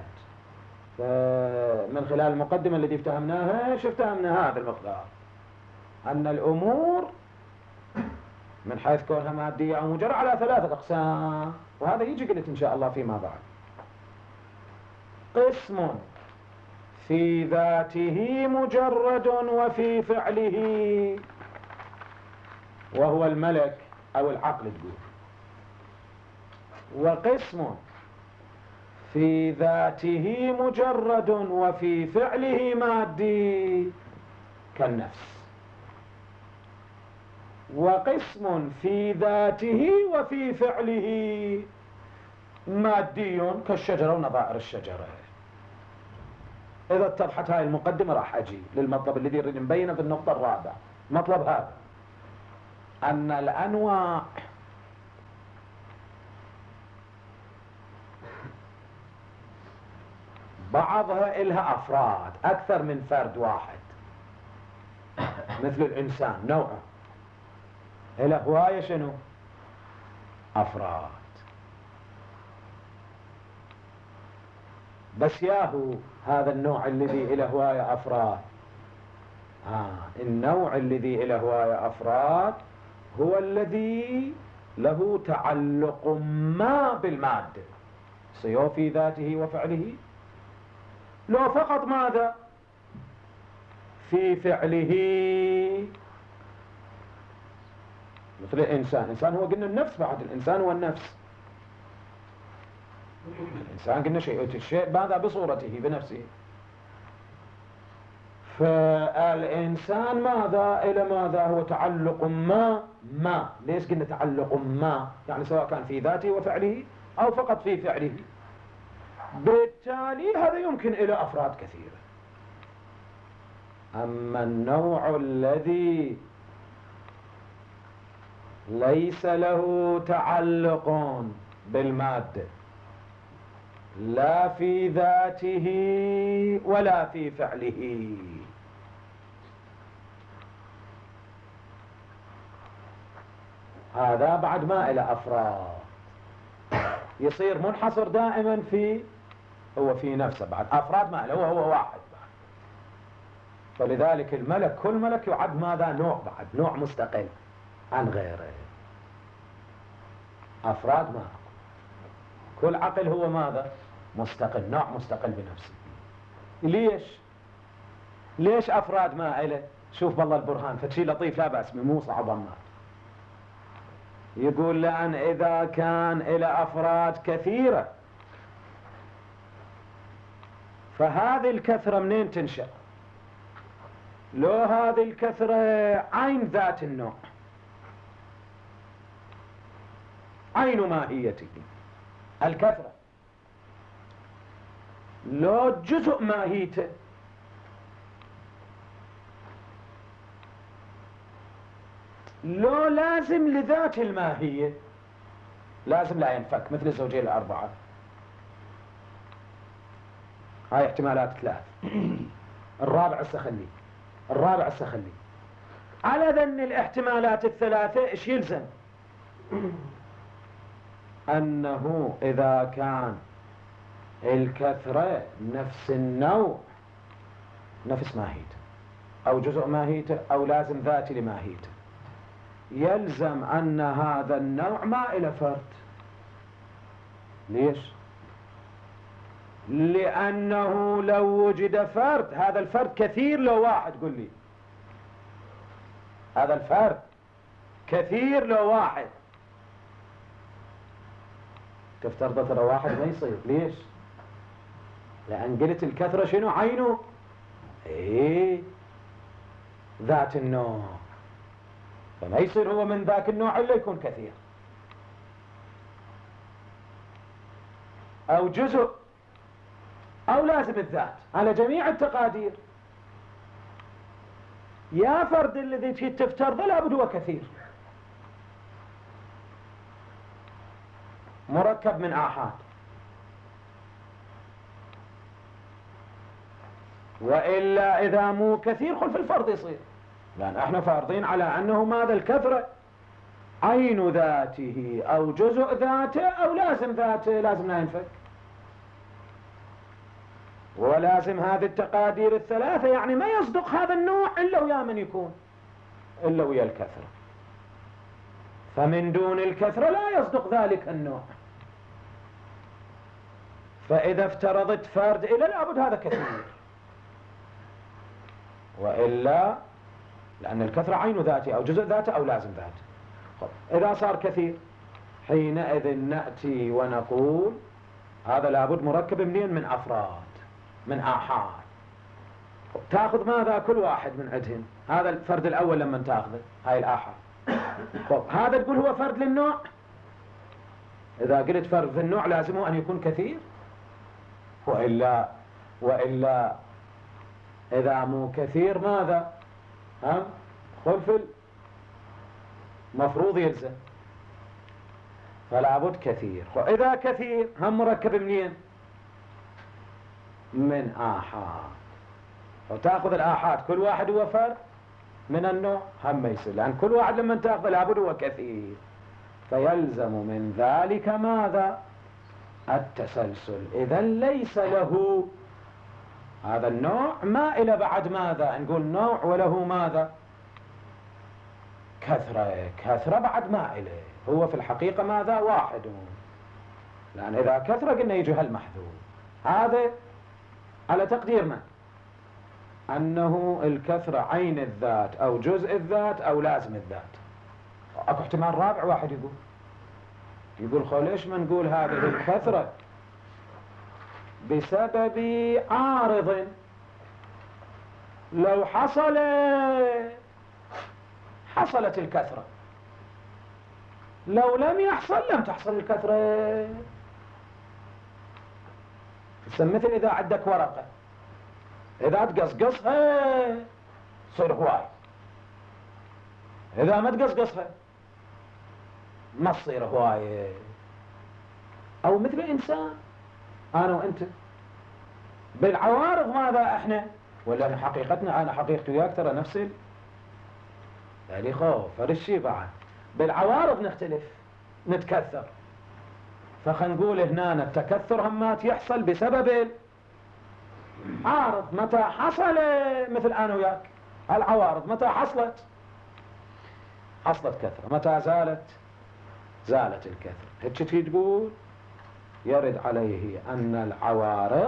من خلال المقدمة التي افتهمناها افتهمنا هذا المقدار، أن الأمور من حيث كونها مادية أو مجرد على 3 أقسام، وهذا يجي قلت إن شاء الله فيما بعد. قسم في ذاته مجرد وفي فعله، وهو الملك أو العقل تقول. وقسم في ذاته مجرد وفي فعله مادي كالنفس. وقسم في ذاته وفي فعله مادي كالشجرة ونظائر الشجرة. إذا اتضحت هاي المقدمة راح أجي للمطلب الذي نريد نبينه في النقطة الرابعة. مطلب هذا أن الأنواع بعضها إلها أفراد، أكثر من فرد واحد. مثل الإنسان نوعه إلى هواية شنو؟ أفراد. بس ياهو هذا النوع الذي إلى هواية أفراد، النوع الذي إلى هواية أفراد هو الذي له تعلق ما بالمادة، سواء في ذاته وفعله، لو فقط ماذا؟ في فعله. مثل الإنسان هو قلنا النفس، بعد الإنسان هو النفس. الإنسان قلنا الشيء ماذا؟ بصورته بنفسه. فالإنسان ماذا؟ إلى ماذا؟ هو تعلق ما ليش قلنا تعلق ما؟ يعني سواء كان في ذاته وفعله أو فقط في فعله. بالتالي هذا يمكن إلى أفراد كثيرة. أما النوع الذي ليس له تعلق بالمادة لا في ذاته ولا في فعله، هذا بعد ما إلى أفراد، يصير منحصر دائما هو في نفسه، بعد أفراد ما له، هو واحد بعد. فلذلك الملك، كل ملك يعد ماذا؟ نوع، بعد نوع مستقل عن غيره. أفراد ما، كل عقل هو ماذا؟ مستقل، نوع مستقل بنفسه. ليش أفراد ما إله؟ شوف بالله البرهان، فشي لطيف لا بأس، مو صعب ما. يقول لأن إذا كان إلى أفراد كثيرة فهذه الكثرة منين تنشأ؟ لو هذه الكثرة عين ذات النوع، عين ماهيته الكثرة، لو جزء ماهيته، لو لازم لذات الماهية، لازم لا ينفك، مثل الزوجين الأربعة. هاي احتمالات ثلاث. الرابع السخلي. على ذن الاحتمالات الثلاثة ايش يلزم؟ أنه إذا كان الكثرة نفس النوع، نفس ماهيته أو جزء ماهيته أو لازم ذاتي لماهيته، يلزم أن هذا النوع ما إلى فرد. ليش؟ لأنه لو وجد فرد، هذا الفرد كثير لو واحد، قل لي هذا الفرد كثير لو واحد، تفترض ترى واحد ما يصير. ليش؟ لأن قلت الكثرة شنو عينه؟ ذات النوع، فما يصير هو من ذاك النوع إلا يكون كثير أو جزء أو لازم الذات على جميع التقادير. يا فرد الذي تفترضه لابد هو كثير، مركب من آحاد، وإلا إذا مو كثير خل في الفرض يصير، لأن احنا فارضين على أنه ماذا؟ الكثرة عين ذاته أو جزء ذاته أو لازم ذاته، لازم لا ينفك، ولازم هذه التقادير الثلاثة، يعني ما يصدق هذا النوع إلا ويا من يكون، إلا ويا الكثرة، فمن دون الكثرة لا يصدق ذلك النوع. فإذا افترضت فرد إلى لابد هذا كثير، وإلا لأن الكثرة عين ذاتي أو جزء ذاته أو لازم ذاته. إذا صار كثير حينئذ نأتي ونقول هذا لابد مركب منين؟ من أفراد، من آحاد. تأخذ ماذا؟ كل واحد من عندهم، هذا الفرد الأول لما تأخذه هاي الآحاد. هذا تقول هو فرد للنوع، إذا قلت فرد في النوع لازمه أن يكون كثير، وإلا إذا مو كثير ماذا؟ خلف مفروض يلزم، فلا بد كثير. وإذا كثير هم مركب منين؟ من آحاد. وتأخذ الآحاد كل واحد هو فرد، من النوع هم يصير، لأن كل واحد لما تأخذ لابد هو كثير، فيلزم من ذلك ماذا؟ التسلسل. إذا ليس له هذا النوع ما إلى بعد ماذا؟ نقول نوع وله ماذا؟ كثرة. كثرة بعد ما إليه، هو في الحقيقة ماذا؟ واحد، لأن إذا كثرة قلنا يجي هالمحذوف. هذا على تقدير من؟ أنه الكثرة عين الذات أو جزء الذات أو لازم الذات. أكو احتمال رابع واحد يقول خو ليش ما نقول هذه الكثرة بسبب عارض، لو حصلت الكثرة، لو لم يحصل لم تحصل الكثرة. مثل إذا عندك ورقة، إذا تقصقصها تصير هواي، إذا ما تقصقصها ما تصير هواي. أو مثل إنسان أنا وأنت بالعوارض ماذا إحنا؟ ولا حقيقتنا أنا حقيقتي وياك ترى نفس يعني خوف فرشي بعد بالعوارض نختلف نتكثر. فخلينا نقول هنا التكثر همات يحصل بسبب عارض. متى حصل مثل أنا وياك العوارض متى حصلت كثرة، متى زالت الكثرة. هيك تقول يرد عليه أن العوارض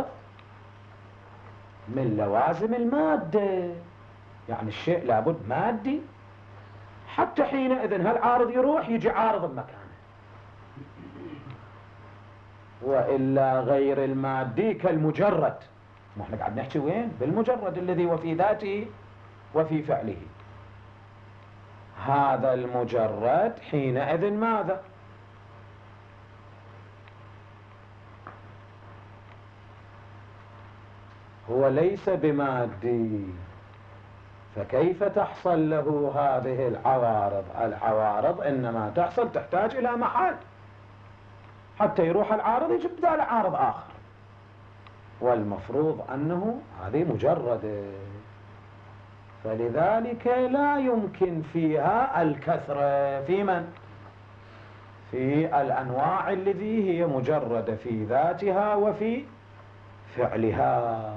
من لوازم المادة، يعني الشيء لابد مادي حتى حينئذ هالعارض يروح يجي عارض بمكانه، وإلا غير المادي كالمجرد. ما احنا قاعد نحكي وين؟ بالمجرد الذي وفي ذاته وفي فعله. هذا المجرد حينئذ ماذا؟ هو ليس بمادي، فكيف تحصل له هذه العوارض؟ العوارض إنما تحصل تحتاج إلى محل حتى يروح العارض يجيب بدال عارض آخر، والمفروض أنه هذه مجردة، فلذلك لا يمكن فيها الكثرة. في من؟ في الأنواع التي هي مجردة في ذاتها وفي فعلها،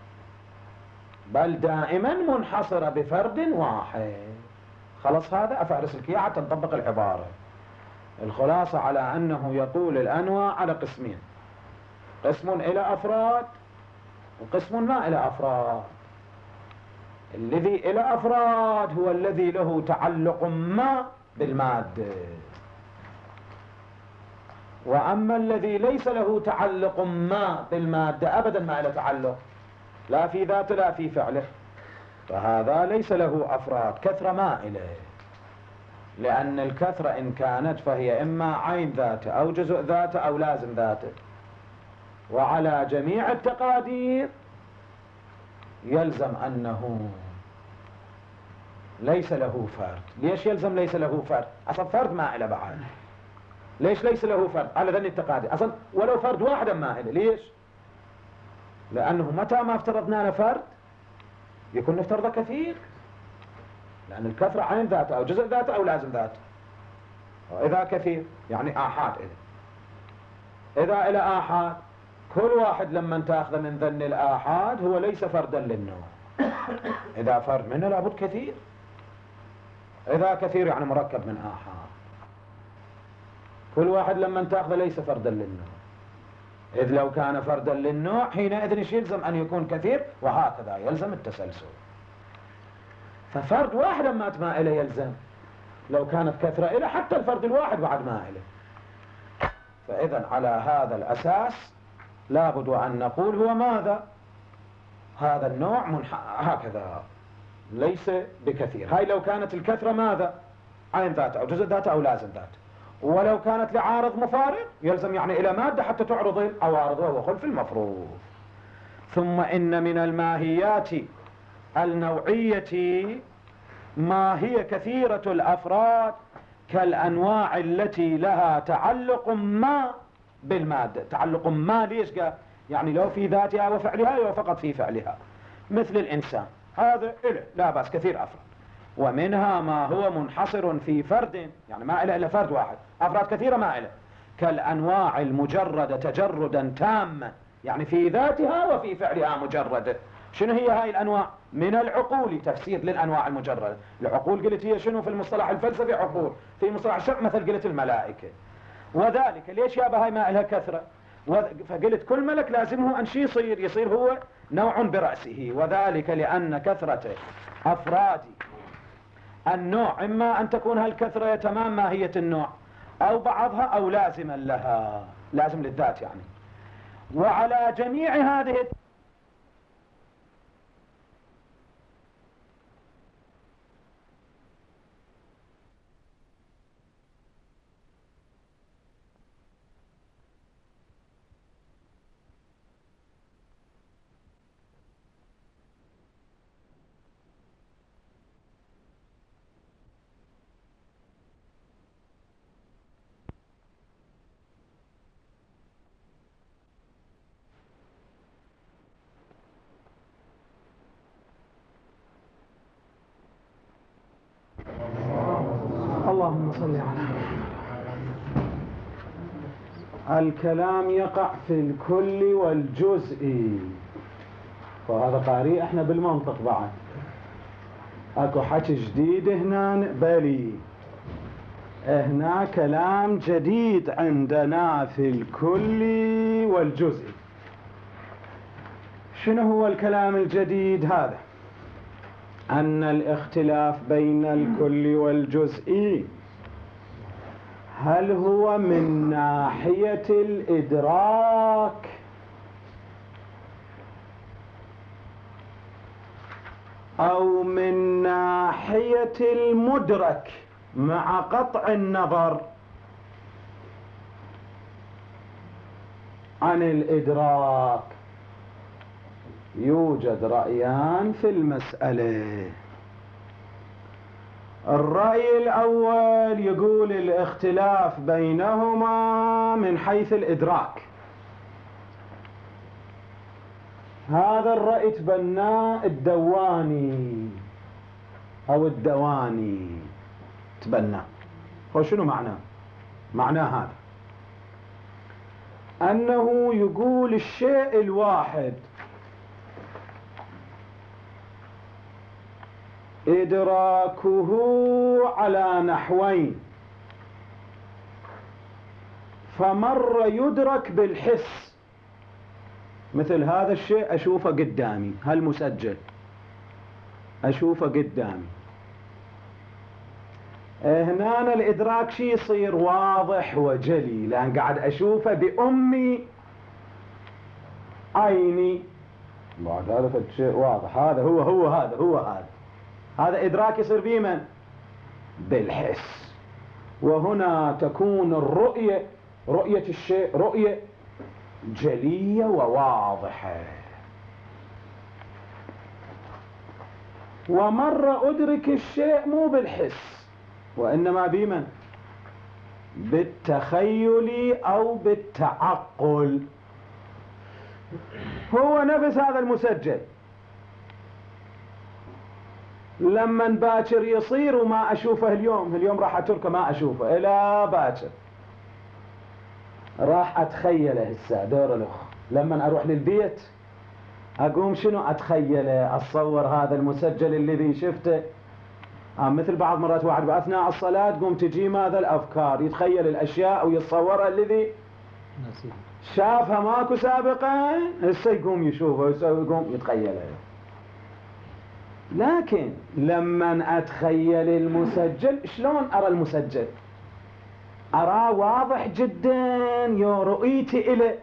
بل دائما منحصرة بفرد واحد. خلص هذا أفهرس لك إياه حتى نطبق العبارة. الخلاصة على أنه يقول الأنواع على قسمين، قسم إلى أفراد وقسم ما إلى أفراد. الذي إلى أفراد هو الذي له تعلق ما بالمادة، وأما الذي ليس له تعلق ما بالمادة أبدا، ما له تعلق لا في ذاته لا في فعله، فهذا ليس له أفراد، كثرة ما إليه. لأن الكثرة إن كانت فهي إما عين ذاته أو جزء ذاته أو لازم ذاته، وعلى جميع التقادير يلزم أنه ليس له فرد. ليش يلزم ليس له فرد؟ أصلا فرد ما إلى بعد. ليش ليس له فرد؟ على ذن التقادير أصلا ولو فرد واحدا ما إلى. ليش؟ لأنه متى ما افترضنا له فرد يكون نفترضه كثير، لأن الكثرة عين ذاته أو جزء ذاته أو لازم ذاته. وإذا كثير يعني آحاد. إذا إلى آحاد كل واحد لما تأخذ من ذن الآحاد هو ليس فردا للنوع. إذا فرد منه لابد كثير، إذا كثير يعني مركب من آحاد. كل واحد لما تأخذ ليس فردا للنوع، إذ لو كان فردا للنوع حينئذ يلزم أن يكون كثير، وهكذا يلزم التسلسل. ففرد واحد ما إليه يلزم، لو كانت كثرة إلى حتى الفرد الواحد بعد ما إليه. فإذا على هذا الأساس لابد أن نقول هو ماذا؟ هذا النوع هكذا ليس بكثير. هاي لو كانت الكثرة ماذا؟ عين ذاته أو جزء ذاته أو لازم ذاته. ولو كانت لعارض مفارق يلزم يعني إلى مادة حتى تعرض العوارض، وهو خلف المفروض. ثم إن من الماهيات النوعية ما هي كثيرة الأفراد كالأنواع التي لها تعلق ما بالمادة. تعلق ما ليش قال؟ يعني لو في ذاتها وفعلها لو فقط في فعلها. مثل الإنسان هذا إله لا بأس كثير أفراد، ومنها ما هو منحصر في فرد، يعني ما إله إلا فرد واحد، أفراد كثيرة ما إله، كالأنواع المجردة تجردا تاما، يعني في ذاتها وفي فعلها مجردة. شنو هي هاي الأنواع؟ من العقول، تفسير للأنواع المجردة. العقول قلت هي شنو في المصطلح الفلسفي؟ عقول. في مصطلح الشرع مثل قلت الملائكة. وذلك ليش يابا هاي ما لها كثرة؟ فقلت كل ملك لازمه أن شي يصير هو نوع برأسه، وذلك لأن كثرة أفراد النوع إما أن تكون هالكثرة تمام ماهية النوع أو بعضها أو لازما لها، لازم للذات يعني. وعلى جميع هذه اللهم صل على الكلام يقع في الكل والجزء. وهذا قاري احنا بالمنطق بعد اكو حكي جديد هنا، بلي هنا كلام جديد عندنا في الكل والجزء. شنو هو الكلام الجديد هذا؟ أن الاختلاف بين الكل والجزء هل هو من ناحية الإدراك أو من ناحية المدرك مع قطع النظر عن الإدراك؟ يوجد رأيان في المسألة. الرأي الأول يقول الاختلاف بينهما من حيث الإدراك. هذا الرأي تبناه الدواني أو الدواني تبناه. هو شنو معناه؟ معناه هذا أنه يقول الشيء الواحد إدراكه على نحوين، فمرة يدرك بالحس، مثل هذا الشيء أشوفه قدامي، هالمسجل أشوفه قدامي، هنا الإدراك شي يصير واضح وجلي لأن قاعد أشوفه بأمي عيني. بعد هذا شيء واضح، هذا هو هذا إدراك يصير بمن؟ بالحس. وهنا تكون الرؤية، رؤية الشيء رؤية جلية وواضحة. ومرة أدرك الشيء مو بالحس وإنما بمن؟ بالتخيل أو بالتعقل. هو نفس هذا المسجل لما باكر يصير وما أشوفه اليوم راح أتركه ما أشوفه إلى باكر، راح أتخيله هسه دور الأخ. لما أروح للبيت أقوم شنو أتخيله؟ أتصور هذا المسجل الذي شفته. مثل بعض مرات واحد بأثناء الصلاة قوم تجي ماذا الأفكار، يتخيل الأشياء ويتصورها الذي شافها ماكو سابقا، هسه يقوم يشوفه، هسه يقوم يتخيله. لكن لما أتخيل المسجل شلون أرى المسجل؟ أراه واضح جدا، يا رؤيتي إليه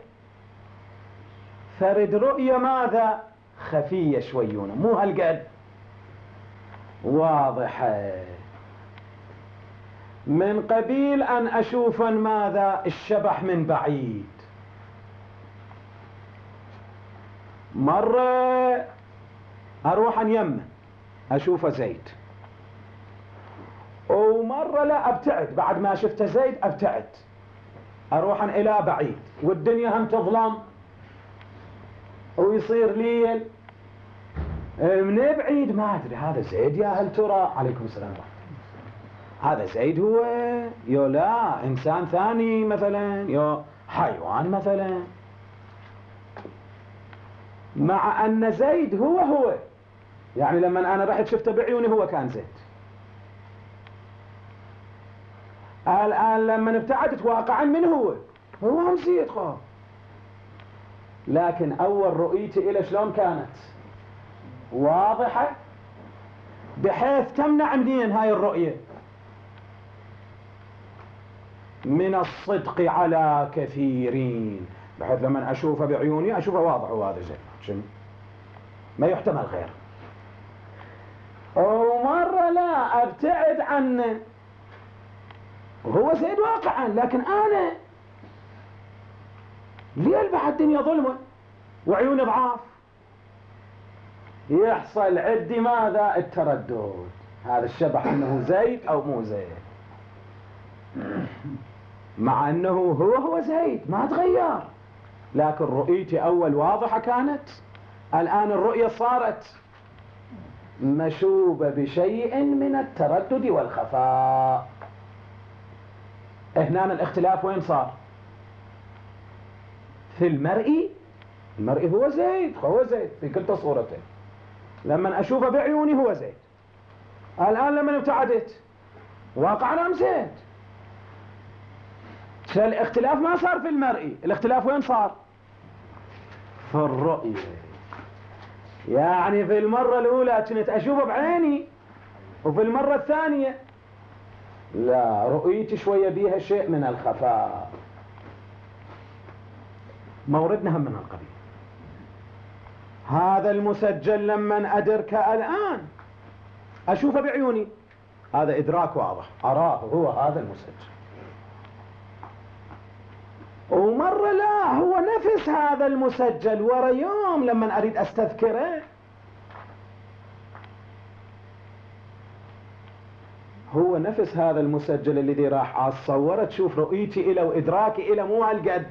فرد رؤية ماذا؟ خفية شويون، مو هالقد واضحة، من قبيل أن أشوف ماذا؟ الشبح من بعيد. مرة أروح عن يمه أشوف زيد، ومرة لا أبتعد بعد ما شفت زيد أبتعد أروح عن إلى بعيد، والدنيا هم تظلم ويصير ليل من بعيد ما أدري هذا زيد يا هل ترى، عليكم السلام ورحمة الله، هذا زيد هو يو لا إنسان ثاني مثلا، يو حيوان مثلا، مع أن زيد هو يعني لما أنا رحت شفته بعيوني هو كان زيد. الآن لما ابتعدت واقعا من هو هم زيد خلاص. لكن أول رؤيتي إلى شلون كانت واضحة بحيث تمنع منين هاي الرؤية من الصدق على كثيرين، بحيث لما أشوفه بعيوني أشوفه واضح وهذا زين ما يحتمل غير. ومرة لا أبتعد عنه وهو زيد واقعا، لكن أنا ليه بعد الدنيا ظلمة وعيوني ضعاف، يحصل عندي ماذا؟ التردد، هذا الشبح أنه زيد أو مو زيد، مع أنه هو زيد ما تغير، لكن رؤيتي أول واضحة كانت، الآن الرؤية صارت مشوبة بشيء من التردد والخفاء. هنا الاختلاف وين صار؟ في المرئي هو زيد في كلتا صورته، لما أشوفه بعيوني هو زيد، الآن لما ابتعدت واقعا أم زيد. فالاختلاف ما صار في المرئي، الاختلاف وين صار؟ في الرؤية. يعني في المرة الأولى كنت أشوفه بعيني، وفي المرة الثانية لا، رؤيتي شوية بيها شيء من الخفاء. موردنا هم من القبيل. هذا المسجل لما أدركه الآن أشوفه بعيوني، هذا إدراك واضح، أراه هو هذا المسجل. ومرة لا، هو نفس هذا المسجل ورا يوم لما أريد أستذكره هو نفس هذا المسجل الذي راح أصوره، تشوف رؤيتي إلى وإدراكي إلى مو هالقد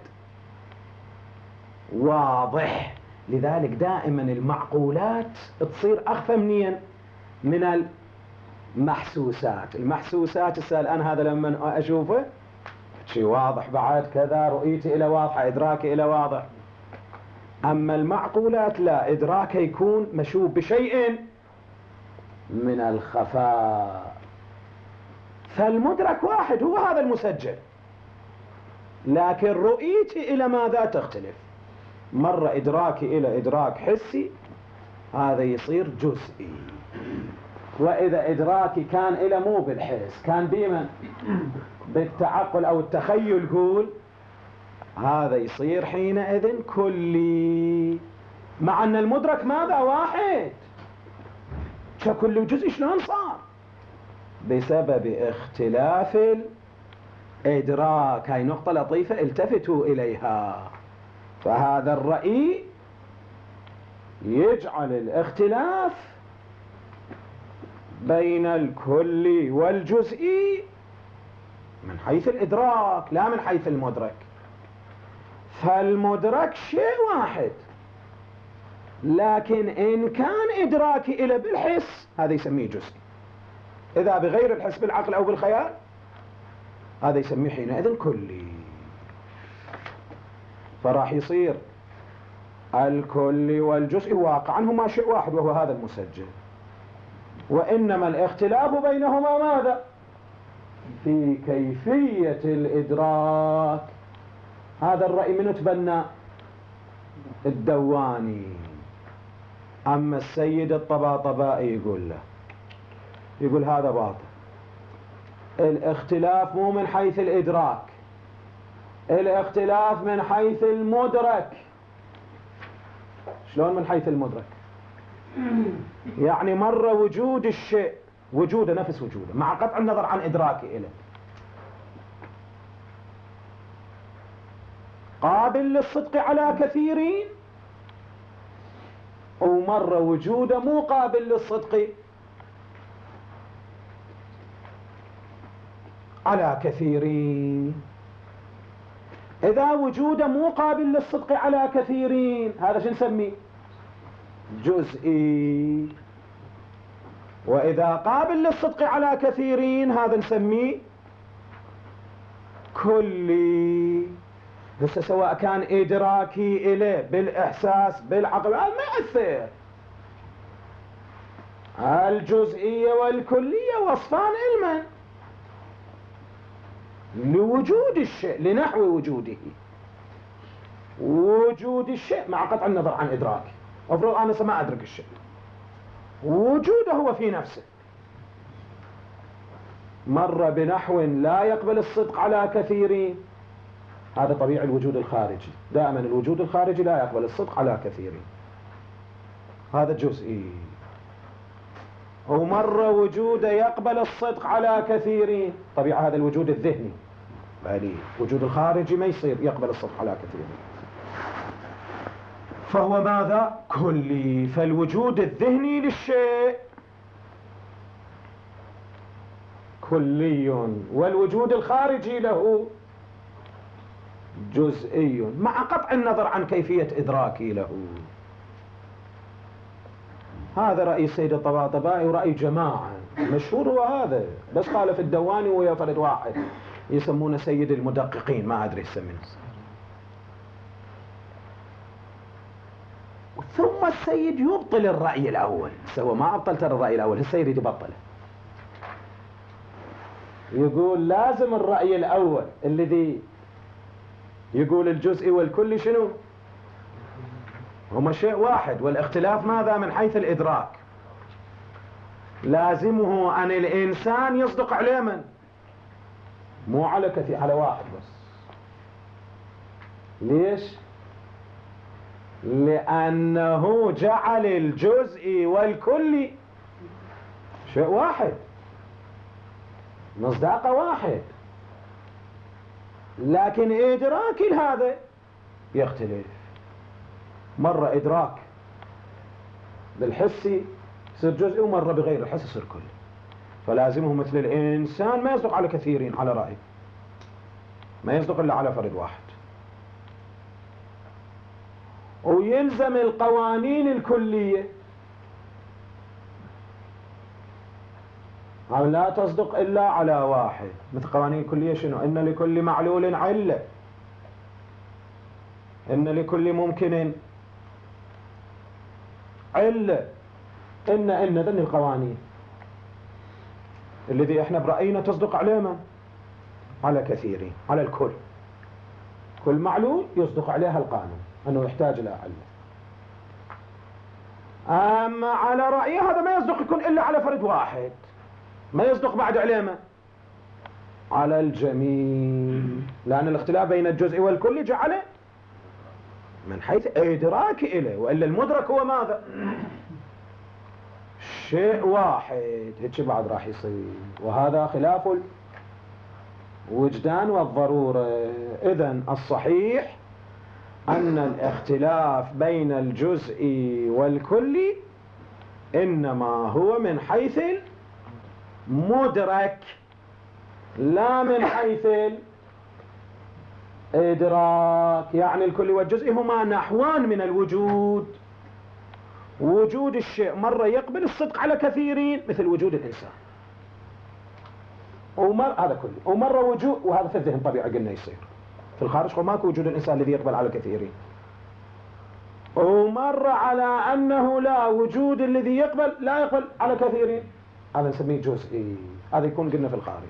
واضح. لذلك دائما المعقولات تصير أخفى منين؟ من المحسوسات. المحسوسات الآن هذا لما أشوفه شيء واضح بعد كذا، رؤيتي إلى واضحة، إدراكي إلى واضح. أما المعقولات لا، إدراكه يكون مشوب بشيء من الخفاء. فالمدرك واحد هو هذا المسجل، لكن رؤيتي إلى ماذا تختلف. مرة إدراكي إلى إدراك حسي، هذا يصير جزئي. وإذا إدراكي كان إلى مو بالحس، كان بمن؟ بالتعقل أو التخيل، قول هذا يصير حينئذ كلي، مع أن المدرك ماذا؟ واحد. ككل جزء شلون صار؟ بسبب اختلاف الإدراك. هاي نقطة لطيفة التفتوا إليها. فهذا الرأي يجعل الاختلاف بين الكل والجزئي من حيث الإدراك لا من حيث المدرك. فالمدرك شيء واحد، لكن إن كان إدراكي إلى بالحس هذا يسميه جزئي. إذا بغير الحس بالعقل أو بالخيال هذا يسميه حينئذ كلي. فراح يصير الكل والجزء واقعا هما شيء واحد وهو هذا المسجل، وإنما الاختلاف بينهما ماذا؟ في كيفية الإدراك. هذا الرأي من تبنى؟ الدواني. أما السيد الطباطبائي يقول هذا باطل. الاختلاف مو من حيث الإدراك، الاختلاف من حيث المدرك. شلون من حيث المدرك؟ يعني مرة وجود الشيء وجوده نفس وجوده مع قطع النظر عن إدراكي إليه، قابل للصدق على كثيرين، ومرة وجوده مو قابل للصدق على كثيرين. إذا وجوده مو قابل للصدق على كثيرين هذا شو نسميه؟ جزئي. وإذا قابل للصدق على كثيرين هذا نسميه كلي. هسه سواء كان إدراكي إليه بالإحساس بالعقل هذا ما يأثر. الجزئية والكلية وصفان علما لوجود الشيء، لنحو وجوده. وجود الشيء مع قطع النظر عن إدراكه. أفرض أنا ما أدرك الشيء، وجوده هو في نفسه. مر بنحو لا يقبل الصدق على كثيرين، هذا طبيعي الوجود الخارجي. دائما الوجود الخارجي لا يقبل الصدق على كثيرين، هذا جزئي. ومر وجوده يقبل الصدق على كثيرين، طبيعة هذا الوجود الذهني. بل الوجود الخارجي ما يصير يقبل الصدق على كثيرين، فهو ماذا؟ كلي. فالوجود الذهني للشيء كلي، والوجود الخارجي له جزئي مع قطع النظر عن كيفية إدراكي له. هذا رأي السيد الطباطبائي ورأي جماعة مشهور، وهذا بس قال في الدواني ويا فرد واحد يسمونه سيد المدققين، ما أدري يسمونه. ثم السيد يبطل الرأي الأول. سوى ما أبطل ترى الرأي الأول، السيد يبطله، يقول لازم الرأي الأول الذي يقول الجزء والكل شنو؟ هما شيء واحد، والاختلاف ماذا؟ من حيث الإدراك. لازمه أن الإنسان يصدق عليه من؟ مو على كثير، على واحد بس. ليش؟ لأنه جعل الجزء والكل شيء واحد، مصداقه واحد، لكن إدراك هذا يختلف. مرة إدراك بالحسي يصير جزء، ومرة بغير الحس يصير كل. فلازمه مثل الإنسان ما يصدق على كثيرين، على رأي ما يصدق إلا على فرد واحد. ويلزم القوانين الكلية أو لا تصدق إلا على واحد. مثل قوانين الكلية شنو؟ إن لكل معلول علة، إن لكل ممكن علة، إن ذن القوانين الذي إحنا برأينا تصدق عليه من؟ على كثيرين، على الكل. كل معلول يصدق عليها القانون أنه يحتاج إلى علة. أما على رأيي هذا ما يصدق يكون إلا على فرد واحد، ما يصدق بعد عليه من؟ على الجميع، لأن الاختلاف بين الجزء والكل جعله من حيث إدراك إليه، وإلا المدرك هو ماذا؟ شيء واحد، هيك بعد راح يصير. وهذا خلاف الوجدان والضرورة. إذن الصحيح أن الاختلاف بين الجزء والكل إنما هو من حيث المدرك، لا من حيث الإدراك. يعني الكل والجزء هما نحوان من الوجود. وجود الشيء مرة يقبل الصدق على كثيرين مثل وجود الإنسان، هذا كله. ومرة وجود، وهذا في الذهن طبيعي قلنا يصير، في الخارج ماكو وجود الإنسان الذي يقبل على كثيرين. ومرة على أنه لا وجود الذي يقبل لا يقبل على كثيرين، هذا نسميه جزئي. هذا يكون قلنا في الخارج.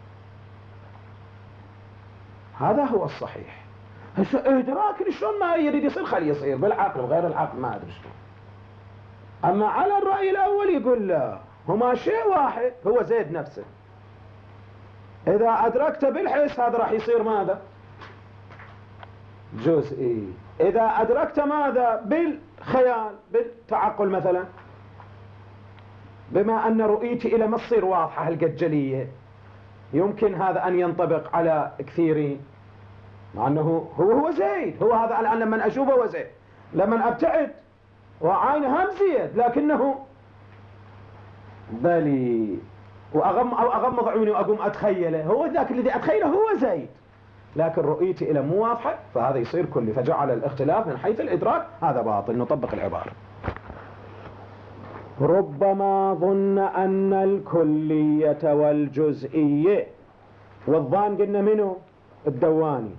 هذا هو الصحيح. هسه إدراك شلون ما يريد يصير خلي يصير بالعقل وغير العقل، ما أدري شلون. أما على الرأي الأول يقول لا، هما شيء واحد، هو زيد نفسه. إذا أدركت بالحس هذا راح يصير ماذا؟ جزئي. إذا أدركت ماذا؟ بالخيال، بالتعقل مثلا، بما أن رؤيتي إلى ما تصير واضحة هالقد جلية، يمكن هذا أن ينطبق على كثيرين، مع أنه هو زيد. هو هذا الآن لما أشوفه هو زيد، لما أبتعد وعينه هم زيد، لكنه بلي وأغمض عيوني وأقوم أتخيله، هو ذاك الذي أتخيله هو زيد، لكن رؤيتي إلى مو واضحة، فهذا يصير كلي. فجعل الاختلاف من حيث الإدراك، هذا باطل. نطبق العبارة. ربما ظن أن الكلية والجزئية، والظان قلنا منه الدواني،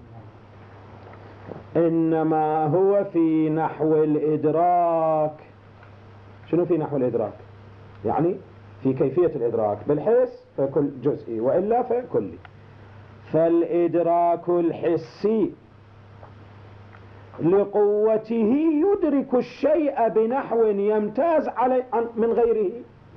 إنما هو في نحو الإدراك. شنو في نحو الإدراك؟ يعني في كيفية الإدراك، بالحس فكل جزئي وإلا فكلي. فالإدراك الحسي لقوته يدرك الشيء بنحو يمتاز عليه من غيره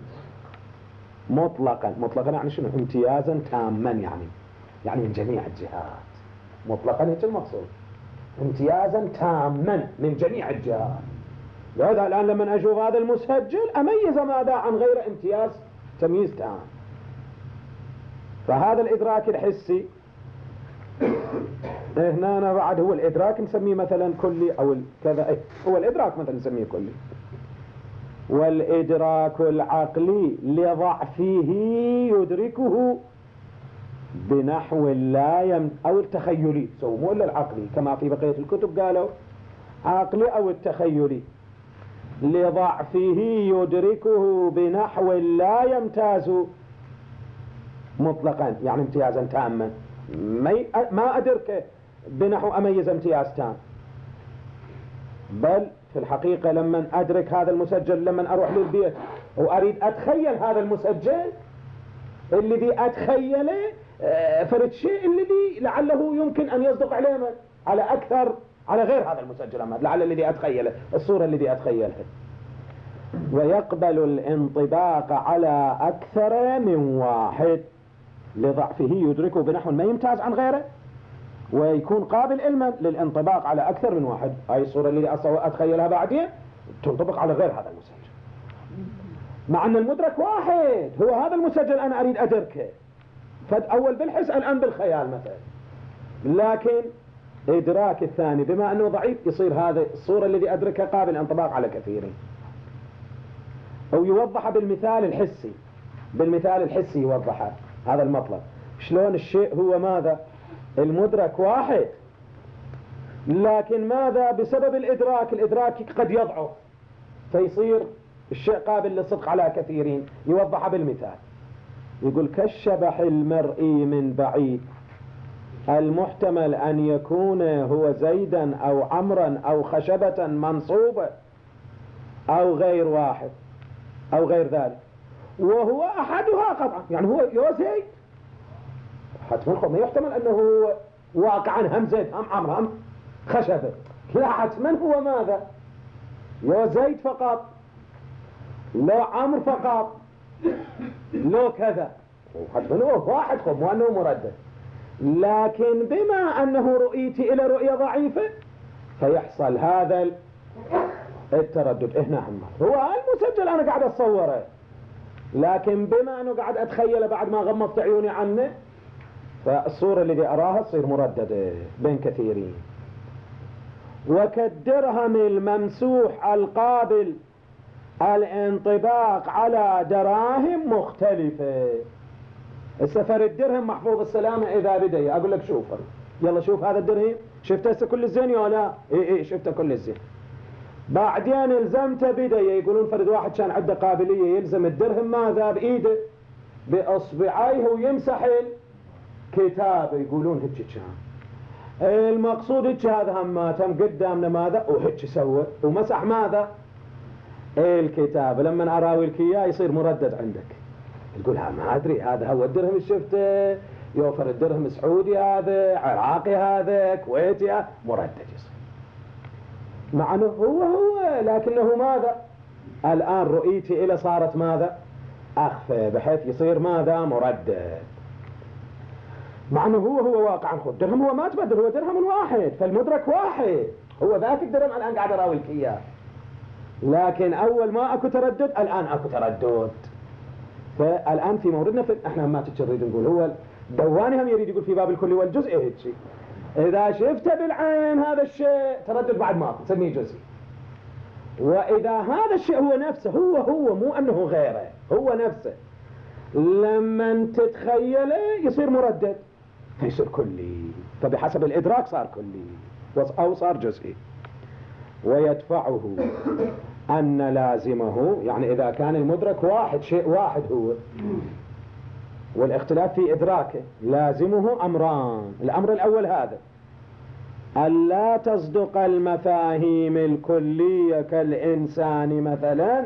مطلقا. مطلقا يعني شنو؟ امتيازا تاما، يعني من جميع الجهات. مطلقا هيك المقصود، امتيازا تاما من جميع الجهات. لهذا الآن لما أشوف هذا المسجل أميز ماذا عن غير امتياز تمييز تام. فهذا الإدراك الحسي هنا أنا بعد هو الإدراك نسميه مثلا كلي أو كذا، هو الإدراك مثلا نسميه كلي. والإدراك العقلي لضعفه يدركه بنحو لا أو التخيلي، مو إلا العقلي كما في بقية الكتب قالوا عقلي أو التخيلي، لضعفه يدركه بنحو لا يمتاز مطلقا، يعني امتيازا تاما. ما أدركه بنحو أميز امتياز تام، بل في الحقيقة لما أدرك هذا المسجل، لما أروح للبيت وأريد أتخيل هذا المسجل الذي أتخيله فرد شيء الذي لعله يمكن أن يصدق عليه على أكثر على غير هذا المسجل، لعل الذي أتخيله الصورة الذي أتخيلها، ويقبل الانطباق على أكثر من واحد لضعفه يدركه بنحو ما يمتاز عن غيره، ويكون قابل علما للانطباق على أكثر من واحد. هاي الصورة اللي أتخيلها بعدين تنطبق على غير هذا المسجل، مع أن المدرك واحد هو هذا المسجل أنا أريد أدركه، فأول بالحس الآن بالخيال مثلا، لكن إدراك الثاني بما أنه ضعيف يصير هذا الصورة الذي أدركها قابل انطباق على كثيرين. أو يوضح بالمثال الحسي، بالمثال الحسي يوضح هذا المطلب، شلون الشيء هو ماذا؟ المدرك واحد، لكن ماذا؟ بسبب الإدراك قد يضعف فيصير الشيء قابل للصدق على كثيرين. يوضح بالمثال، يقول كالشبح المرئي من بعيد المحتمل أن يكون هو زيدا أو عمرا أو خشبة منصوبة أو غير واحد أو غير ذلك، وهو أحدها قطعا، يعني هو يا زيد حتما ما يحتمل أنه واقعا هم زيد هم عمر هم خشبة، لا حتما هو ماذا؟ يا زيد فقط، لا عمر فقط، لا كذا، حتما هو واحد مو أنه مردد. لكن بما أنه رؤيت إلى رؤية ضعيفة فيحصل هذا التردد. هنا عمار هو المسجل أنا قاعد أتصوره، لكن بما أنه قاعد أتخيله بعد ما غمضت عيوني عنه، فالصورة التي أراها تصير مرددة بين كثيرين. وكالدرهم الممسوح القابل الانطباق على دراهم مختلفة. السفر الدرهم محفوظ السلامة إذا بدي أقول لك شوف يلا شوف هذا الدرهم شفته هسه كل الزين يا لا؟ إيه شفته كل الزين. بعدين الزمته بدي، يقولون فرد واحد كان عنده قابلية يلزم الدرهم ماذا بإيده بأصبعيه ويمسح الكتاب، يقولون هيك كان المقصود هيك. هذا هم تم قدامنا ماذا وهيك سوى ومسح ماذا الكتاب. لما أراويلك إياه يصير مردد عندك، تقول ما أدري هذا هو الدرهم اللي شفته، يوفر الدرهم سعودي هذا عراقي هذا كويتي، مردد يصير مع أنه هو لكنه ماذا الآن رؤيتي إلى صارت ماذا أخفى، بحيث يصير ماذا مردد، مع أنه هو واقعا خذ درهم هو ما تبدل، هو درهم واحد فالمدرك واحد، هو ذاك الدرهم الآن قاعد أراويلك إياه، لكن أول ما أكو تردد الآن أكو تردد. فالآن في موردنا احنا ما تريد نقول هو دواني هم يريد يقول في باب الكلي والجزء هيك شيء، إذا شفت بالعين هذا الشيء تردد بعد ما تسميه جزئي، وإذا هذا الشيء هو نفسه هو مو أنه غيره هو نفسه لما تتخيله يصير مردد فيصير كلي، فبحسب الإدراك صار كلي أو صار جزئي. ويدفعه أن لازمه، يعني إذا كان المدرك واحد، شيء واحد هو، والاختلاف في إدراكه، لازمه أمران. الأمر الأول هذا: ألا تصدق المفاهيم الكلية كالإنسان مثلا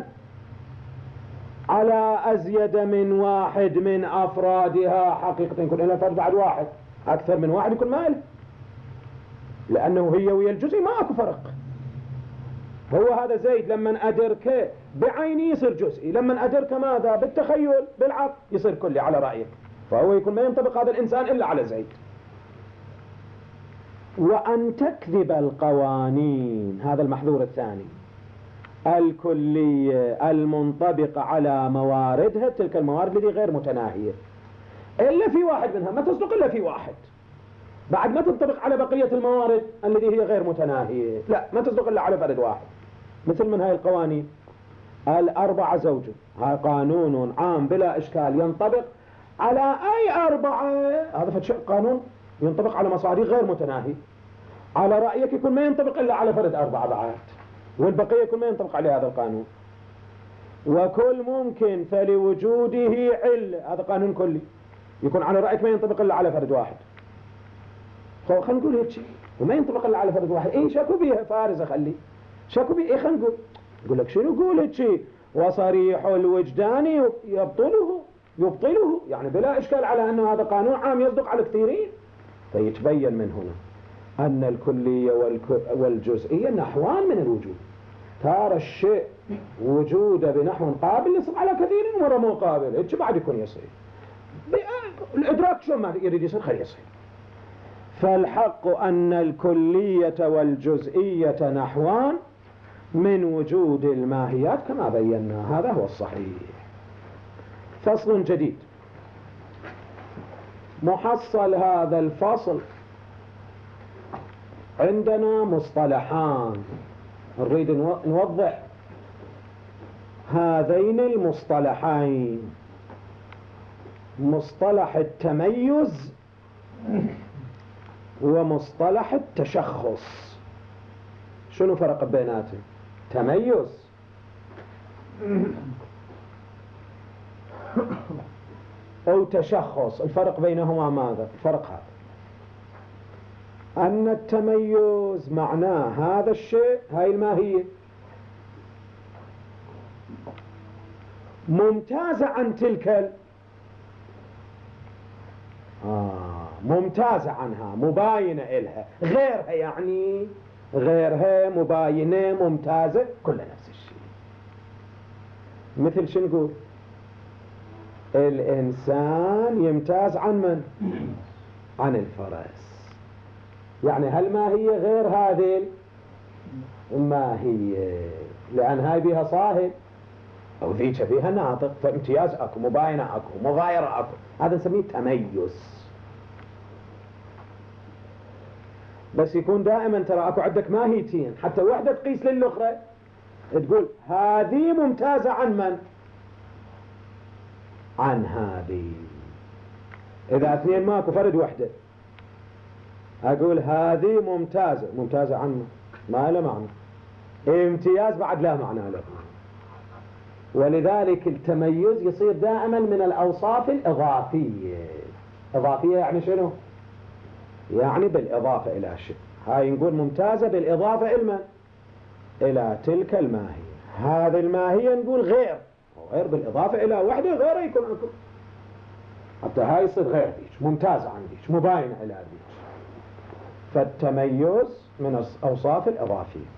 على أزيد من واحد من أفرادها حقيقة. يكون لنا فرد بعد واحد، أكثر من واحد يكون ما له، لأنه هي ويا الجزء ما أكو فرق. هو هذا زيد لما أدركه بعيني يصير جزئي، لما أدركه ماذا؟ بالتخيل بالعقل يصير كلي على رأيك. فهو يكون ما ينطبق هذا الإنسان إلا على زيد. وأن تكذب القوانين، هذا المحظور الثاني، الكلية المنطبقة على مواردها، تلك الموارد التي غير متناهية إلا في واحد منها، ما تصدق إلا في واحد، بعد ما تنطبق على بقية الموارد التي هي غير متناهية، لا ما تصدق إلا على فرد واحد. مثل من هاي القوانين: الأربعة زوج، هذا قانون عام بلا إشكال ينطبق على أي أربعة، هذا فتشيء قانون ينطبق على مصاريف غير متناهي. على رأيك يكون ما ينطبق إلا على فرد أربعة بعد، والبقية يكون ما ينطبق عليه هذا القانون. وكل ممكن فلوجوده علة، هذا قانون كلي يكون على رأيك ما ينطبق إلا على فرد واحد. خلينا نقول هيك شيء وما ينطبق إلا على فرد واحد، إيه شكو بيها فارزة، خلي شكو بيها، إيه خلينا نقول لك شنو قول هيك شيء: وصريح الوجدان يبطله، يعني بلا إشكال على أنه هذا قانون عام يصدق على كثيرين. فيتبين من هنا أن الكلية والجزئية نحوان من الوجود. ترى الشيء وجوده بنحو قابل يصير على كثير، مرة مو قابل، هيك بعد يكون يصير. الإدراك شو ما يريد يصير خلي يصير. فالحق أن الكلية والجزئية نحوان من وجود الماهيات كما بينا، هذا هو الصحيح. فصل جديد. محصل هذا الفصل عندنا مصطلحان، نريد نوضح هذين المصطلحين: مصطلح التميز ومصطلح التشخص. شنو فرق بيناتهم؟ تميز أو تشخص، الفرق بينهما ماذا؟ الفرق هذا: أن التميز معناه هذا الشيء، هاي الماهية ممتازة عن تلك ممتازة عنها، مباينة إلها، غيرها يعني غيرها مباينة ممتازة، كلها نفس الشيء. مثل شنو نقول؟ الإنسان يمتاز عن من؟ عن الفرس. يعني هل ما هي غير هذه؟ ما هي، لأن هاي بيها صاهب أو ذيك بيها ناطق، فامتياز أكو، مباينة أكو، مغايرة أكو، هذا نسميه تميز. بس يكون دائما ترى أكو عندك ماهيتين، حتى وحدة تقيس للأخرى، تقول هذه ممتازة عن من؟ عن هذه. إذا اثنين ماكو فرد وحدة، أقول هذه ممتازة عن من؟ ما له معنى. امتياز بعد لا معنى له. ولذلك التميز يصير دائما من الأوصاف الإضافية. إضافية يعني شنو؟ يعني بالإضافة إلى شيء. هاي نقول ممتازة بالإضافة إلى إلى تلك الماهية. هذه الماهية نقول غير بالإضافة إلى وحدة غيره يكون عندكم، حتى هاي يصير غير ذيك، ممتازة عن ذيك، مباينة إلى ذيك. فالتميز من الأوصاف الإضافية.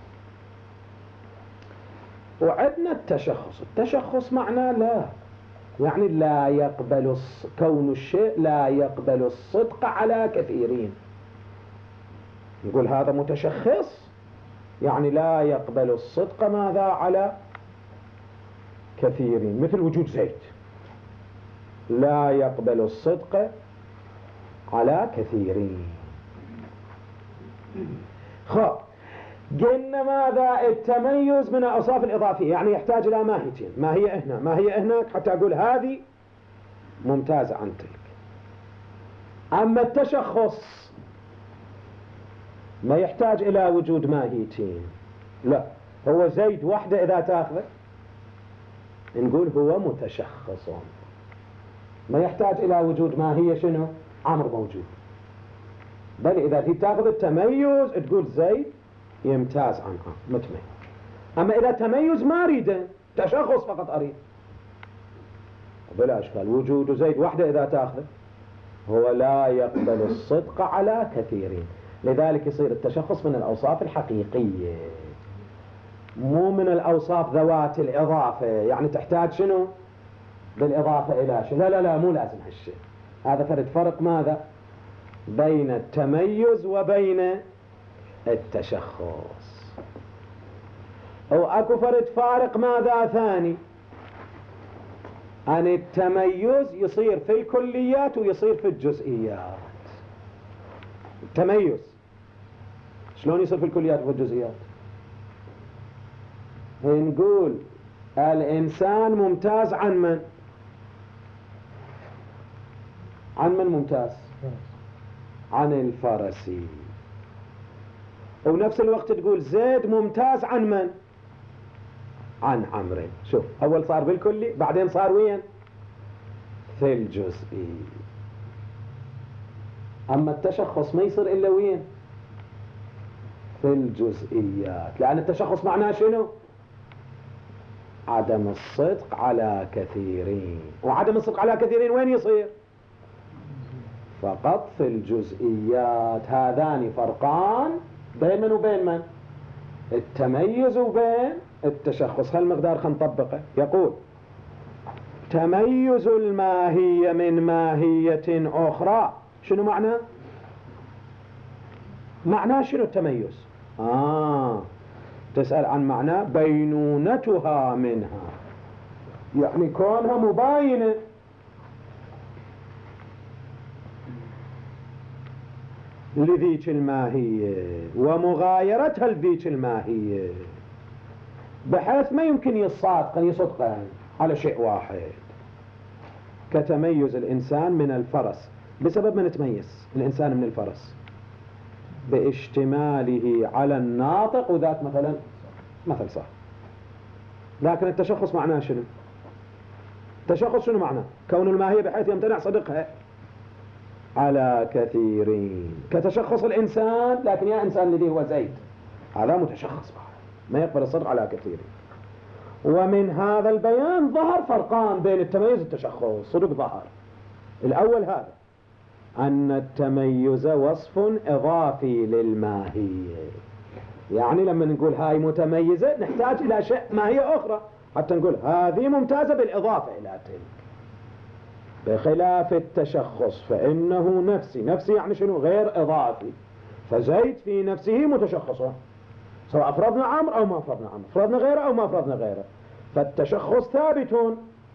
وعندنا التشخص. التشخص معناه لا، يعني لا يقبل كون الشيء لا يقبل الصدق على كثيرين. يقول هذا متشخص، يعني لا يقبل الصدق ماذا؟ على كثيرين. مثل وجود زيت لا يقبل الصدق على كثيرين. قلنا ماذا؟ التميز من الأوصاف الإضافية، يعني يحتاج إلى ماهيتين، ماهية هنا ماهية هناك، حتى أقول هذه ممتازة عن تلك. أما التشخص ما يحتاج إلى وجود ماهيتين، لا، هو زيد وحده إذا تأخذه نقول هو متشخص، ما يحتاج إلى وجود ماهية شنو؟ عمرو موجود. بل إذا هي تأخذ التميز تقول زيد يمتاز عنها متميز. أما إذا تميز ما أريده، تشخص فقط أريد، بلا أشكال. وجود زيد وحده إذا تأخذه هو لا يقبل الصدق على كثيرين، لذلك يصير التشخص من الأوصاف الحقيقية مو من الأوصاف ذوات الإضافة، يعني تحتاج شنو؟ بالإضافة إلى شيء. لا لا لا، مو لازم هالشيء. هذا فرق ماذا؟ بين التميز وبين التشخص. أو أكو فارق ماذا ثاني؟ أن التميز يصير في الكليات ويصير في الجزئيات. التميز شلون يصير في الكليات وفي الجزئيات؟ نقول الإنسان ممتاز عن من؟ عن من ممتاز؟ عن الفرسي. ونفس الوقت تقول زيد ممتاز عن من؟ عن عمرو. شوف، أول صار بالكلي بعدين صار وين؟ في الجزئي. أما التشخص ما يصير إلا وين؟ في الجزئيات، لأن التشخص معناه شنو؟ عدم الصدق على كثيرين. وعدم الصدق على كثيرين وين يصير؟ فقط في الجزئيات. هذان فرقان بين من وبين من؟ التميز وبين التشخص. هالمقدار خلينا نطبقه. يقول تميز الماهية من ماهية أخرى. شنو معنى؟ معناه شنو التميز؟ تسأل عن معنى بينونتها منها، يعني كونها مباينة. لذيك الماهية ومغايرتها لذيك الماهية، بحيث ما يمكن يصدقا على شيء واحد. كتميز الإنسان من الفرس. بسبب من تميز الإنسان من الفرس؟ باشتماله على الناطق، وذاك مثل صح. لكن التشخص معناه شنو؟ التشخص شنو معناه؟ كون الماهية بحيث يمتنع صدقها على كثيرين. كتشخص الإنسان، لكن يا إنسان الذي هو زيد هذا متشخص ما يقبل الصدق على كثيرين. ومن هذا البيان ظهر فرقان بين التميز والتشخص. صدق ظهر. الأول هذا أن التميز وصف إضافي للماهية، يعني لما نقول هاي متميزة نحتاج إلى شيء ماهية أخرى حتى نقول هذه ممتازة بالإضافة إلى تلك. بخلاف التشخص فإنه نفسي يعني شنو؟ غير إضافي. فزيد في نفسه متشخص، سواء أفرضنا عمرو أو ما أفرضنا عمرو، أفرضنا غيره أو ما أفرضنا غيره، فالتشخص ثابت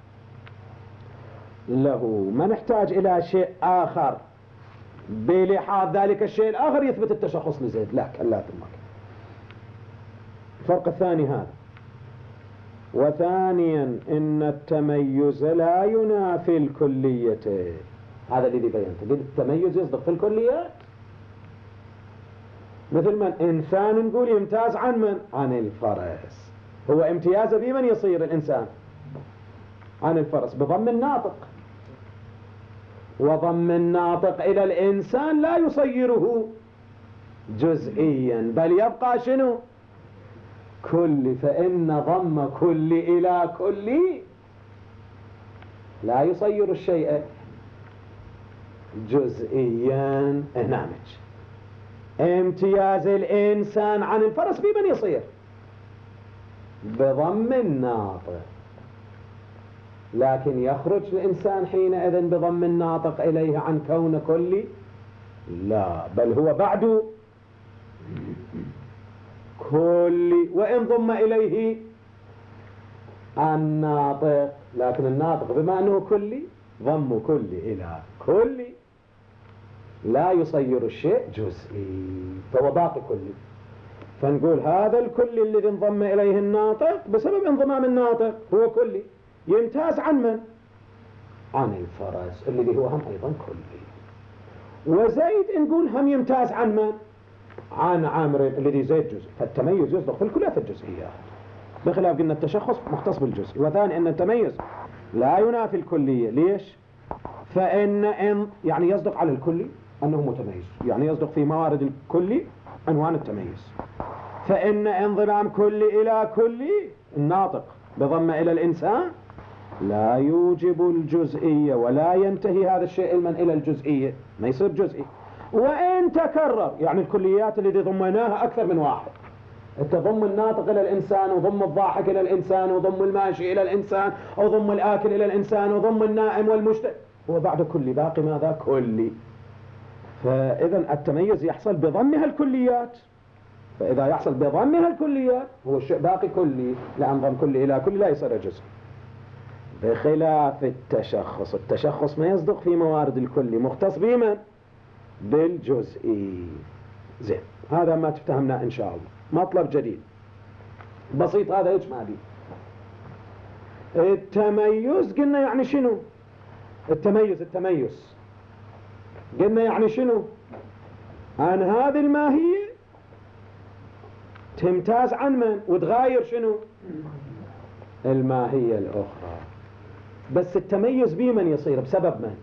له. ما نحتاج إلى شيء آخر بلحاظ ذلك الشيء الآخر يثبت التشخص لزيد. لا، كلا ثم. الفرق الثاني هذا. وثانيا إن التميز لا ينافي الكلية. هذا الذي بينته. قلت التميز يصدق في الكليات. مثل من إنسان نقول يمتاز عن من؟ عن الفرس. هو امتيازه بمن يصير الإنسان؟ عن الفرس بضم الناطق. وضم الناطق إلى الإنسان لا يصيره جزئيا، بل يبقى شنو؟ كل. فإن ضم كل إلى كل لا يصير الشيء جزئيا. نعمج امتياز الإنسان عن الفرس بمن يصير؟ بضم الناطق. لكن يخرج الإنسان حينئذ بضم الناطق إليه عن كون كلي؟ لا، بل هو بعد كلي، وإن ضم إليه الناطق. لكن الناطق بما أنه كلي ضم كلي إلى كلي لا يصير الشيء جزئي، فهو باقي كلي. فنقول هذا الكلي الذي انضم إليه الناطق بسبب انضمام الناطق هو كلي، يمتاز عن من؟ عن الفرس الذي هو هم أيضا كلي. وزيد نقول هم يمتاز عن من؟ عن عامر الذي زيد جزء، فالتميز يصدق في الكليات الجزئيات، بخلاف أن التشخص مختص بالجزء. وثاني أن التميز لا ينافي الكلية. ليش؟ فإن يعني يصدق على الكلي أنه متميز، يعني يصدق في موارد الكلي عنوان التميز. فإن انضمام كلي إلى كلي الناطق بضم إلى الإنسان لا يوجب الجزئية، ولا ينتهي هذا الشيء علما إلى الجزئية، ما يصير جزئي. وإن تكرر، يعني الكليات التي ضمناها أكثر من واحد، تضم الناطق إلى الإنسان، وضم الضاحك إلى الإنسان، وضم الماشي إلى الإنسان، وضم الآكل إلى الإنسان، وضم النائم والمشترك، وبعد كل باقي ماذا؟ كلي. فإذا التميز يحصل بضمها الكليات، فإذا يحصل بضمها الكليات هو الشيء باقي كلي، لأن ضم كلي إلى كلي لا يصير جزء. بخلاف التشخص، التشخص ما يصدق في موارد الكلي، مختص بمن؟ بالجزئي. زين، هذا ما تفتهمنا إن شاء الله. مطلب جديد بسيط هذا إجمالي. التميز قلنا يعني شنو؟ التميز قلنا يعني شنو؟ عن هذه الماهية تمتاز عن من؟ وتغاير شنو؟ الماهية الأخرى. بس التميز بمن يصير؟ بسبب من؟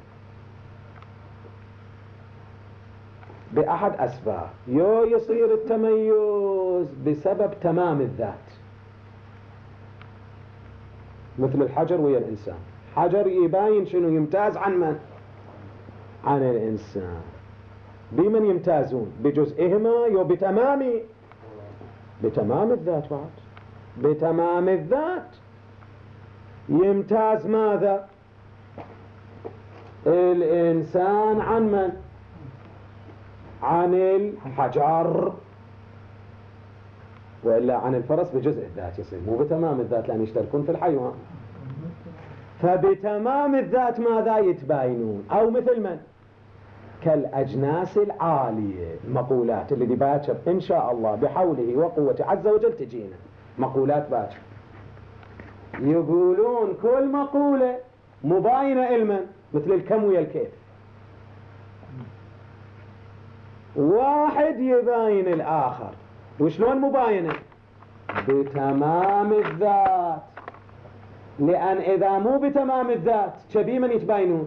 بأحد أسباب. يصير التميز بسبب تمام الذات، مثل الحجر ويا الإنسان. حجر يباين شنو؟ يمتاز عن من؟ عن الإنسان. بمن يمتازون؟ بجزئهما بتمام الذات. بعد بتمام الذات يمتاز ماذا؟ الإنسان عن من؟ عن الحجر. وإلا عن الفرس بجزء الذات يصير، مو بتمام الذات، لأن يشتركون في الحيوان. فبتمام الذات ماذا يتباينون؟ أو مثل من؟ كالأجناس العالية. المقولات اللي باكر إن شاء الله بحوله وقوته عز وجل تجينا مقولات باكر، يقولون كل مقولة مباينة علما، مثل الكم ويا الكيف. واحد يباين الآخر، وشلون مباينة؟ بتمام الذات. لأن إذا مو بتمام الذات شبيه من يتباينون؟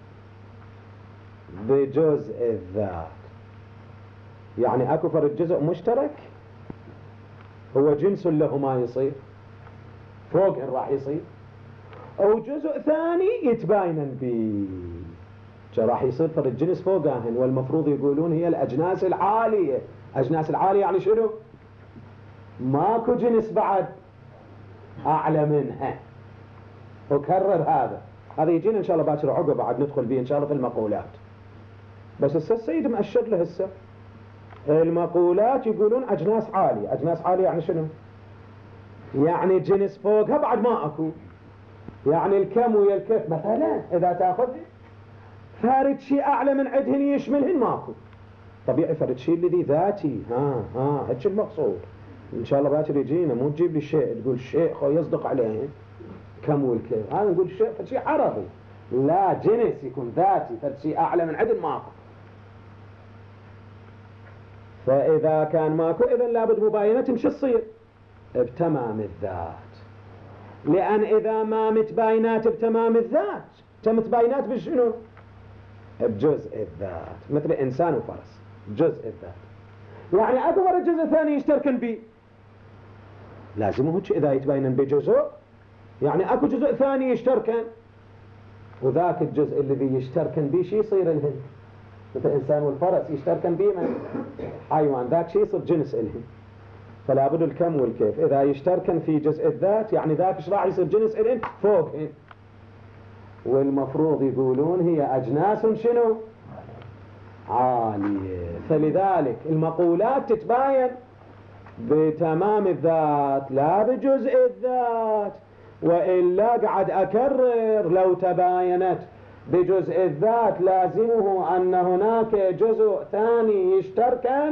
بجزء الذات. يعني أكو فرد جزء مشترك هو جنس له ما يصير فوق إن راح يصير، أو جزء ثاني يتباينن به، راح يصير فرد جنس فوقهن. والمفروض يقولون هي الأجناس العالية. أجناس العالية يعني شنو؟ ماكو جنس بعد أعلى منها. أكرر هذا يجينا إن شاء الله باكر عقب بعد ندخل به إن شاء الله في المقولات. بس السيد مأشر له هسه المقولات يقولون أجناس عالية. أجناس عالية يعني شنو؟ يعني جنس فوقها بعد ما أكو. يعني الكم ويا الكيف مثلا إذا تأخذ فارد شيء أعلى من عدهن يشملهن ماكو. طبيعي فرد شيء الذي ذاتي. هيك المقصود. إن شاء الله باكر يجينا، مو تجيب لي شيء تقول شيء يصدق عليه كم والكيف. هذا نقول شيء شيء عربي، لا جنس يكون ذاتي، فرد شيء أعلى من عدن ماكو. فإذا كان ماكو إذن لابد مباينة شو تصير؟ بتمام الذات. لأن إذا ما متباينات بتمام الذات متباينات بشنو؟ بجزء الذات. مثل إنسان وفرس جزء الذات. يعني أكو فرد جزء ثاني يشتركن به، لازم هو إذا يتباينن بجزء يعني أكو جزء ثاني يشتركن، وذاك الجزء الذي يشتركن به شي يصير لهن. مثل الإنسان والفرس يشتركن به من حيوان، ذاك شي يصير جنس لهن. فلا بد الكم والكيف. إذا يشتركن في جزء الذات يعني ذاك ايش راح يصير جنس لهن فوقهن. والمفروض يقولون هي أجناس شنو؟ عالية. فلذلك المقولات تتباين بتمام الذات لا بجزء الذات. وإلا قعد أكرر لو تباينت بجزء الذات لازمه أن هناك جزء ثاني يشتركن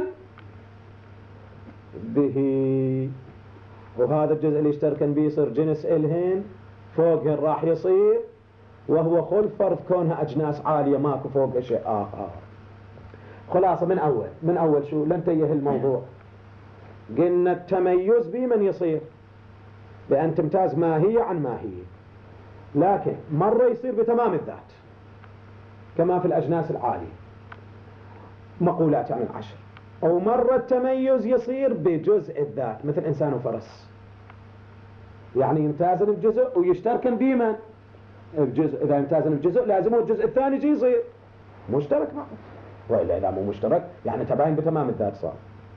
به، وهذا الجزء اللي يشتركن به يصير جنس إلهن فوقهن راح يصير، وهو خلف فرض كونها أجناس عالية ماكو فوق شيء آخر. خلاصة من أول شو لنتيه الموضوع. قلنا التميز بمن يصير بأن تمتاز ماهية عن ماهية، لكن مرة يصير بتمام الذات كما في الأجناس العالية مقولات يعني 10، أو مرة التميز يصير بجزء الذات مثل إنسان وفرس، يعني يمتازن بجزء ويشتركن بمن بجزء. إذا يمتازن بجزء لازم هو الجزء الثاني يجي يصير مشترك معه، وإلا إذا مو مشترك يعني تباين بتمام الذات صار.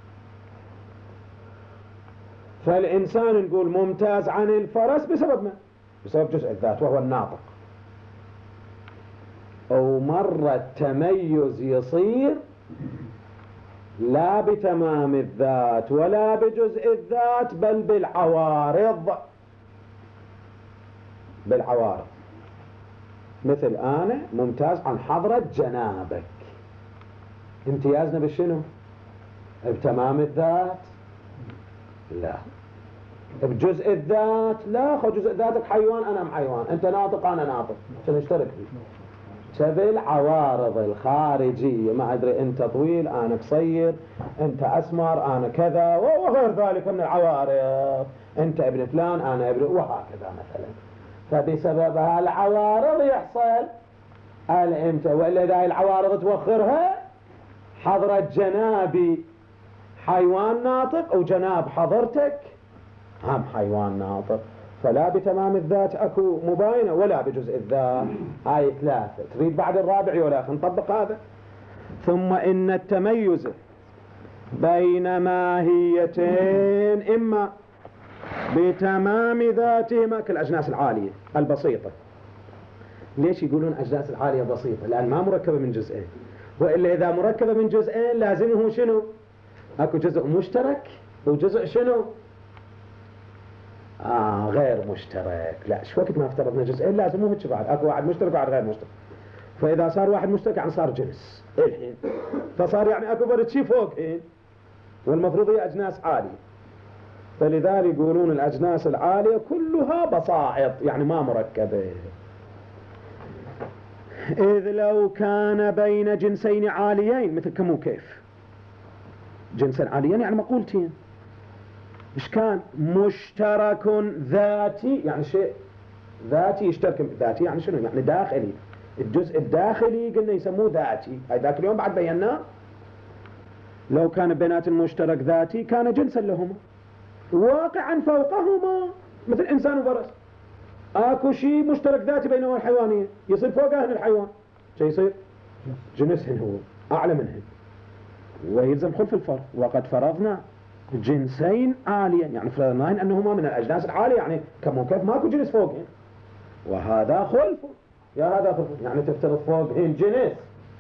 فالإنسان نقول ممتاز عن الفرس بسبب ما؟ بسبب جزء الذات وهو الناطق. أو مرة التميز يصير لا بتمام الذات ولا بجزء الذات بل بالعوارض. مثل أنا ممتاز عن حضرة جنابك، امتيازنا بشنو؟ بتمام الذات؟ لا. بجزء الذات؟ لا. خو جزء ذاتك حيوان أنا حيوان، أنت ناطق أنا ناطق، نشترك فيه. تبي العوارض الخارجية، ما أدري أنت طويل أنا قصير، أنت أسمر أنا كذا وغير ذلك من العوارض، أنت ابن فلان أنا ابن، وهكذا مثلا. فبسبب هالعوارض يحصل الامتى، وإلا إذا العوارض توخرها حضرة جنابي حيوان ناطق وجناب حضرتك هم حيوان ناطق، فلا بتمام الذات اكو مباينة ولا بجزء الذات. هاي 3. تريد بعد الرابع يا أخي نطبق هذا. ثم إن التميز بين ماهيتين إما بتمام ذاتهما كالأجناس العالية البسيطة. ليش يقولون أجناس العالية بسيطة؟ لأن ما مركبة من جزئين، وإلا إذا مركبة من جزئين لازمه شنو؟ أكو جزء مشترك وجزء شنو؟ غير مشترك. لا، شو وقت ما افترضنا جزئين لازمه هيك بعد اكو واحد مشترك وواحد غير مشترك. فإذا صار واحد مشترك يعني صار جنس الحين، فصار يعني أكو برد شي فوق الحين، والمفروض هي أجناس عالية. فلذلك يقولون الأجناس العالية كلها بسائط يعني ما مركبة. إذ لو كان بين جنسين عاليين مثل كم وكيف، جنسين عاليين يعني مقولتين، إيش كان؟ مشترك ذاتي يعني شيء ذاتي يشترك ذاتي يعني شنو؟ يعني داخلي. الجزء الداخلي قلنا يسموه ذاتي، هاي ذاك اليوم بعد بيناه. لو كان بينات المشترك ذاتي كان جنسا لهما واقعا فوقهما مثل إنسان وفرس. اكو شيء مشترك ذاتي بينهما الحيوانية يصير فوقهن الحيوان، شيء يصير جنسهن هو أعلى منهن، ويلزم خلف الفرق. وقد فرضنا جنسين عاليين يعني فرضنا أنهما من الأجناس العالية، يعني كم وكيف ماكو جنس فوقهن، وهذا خلف يا هذا خلف، يعني تفترض فوقهن جنس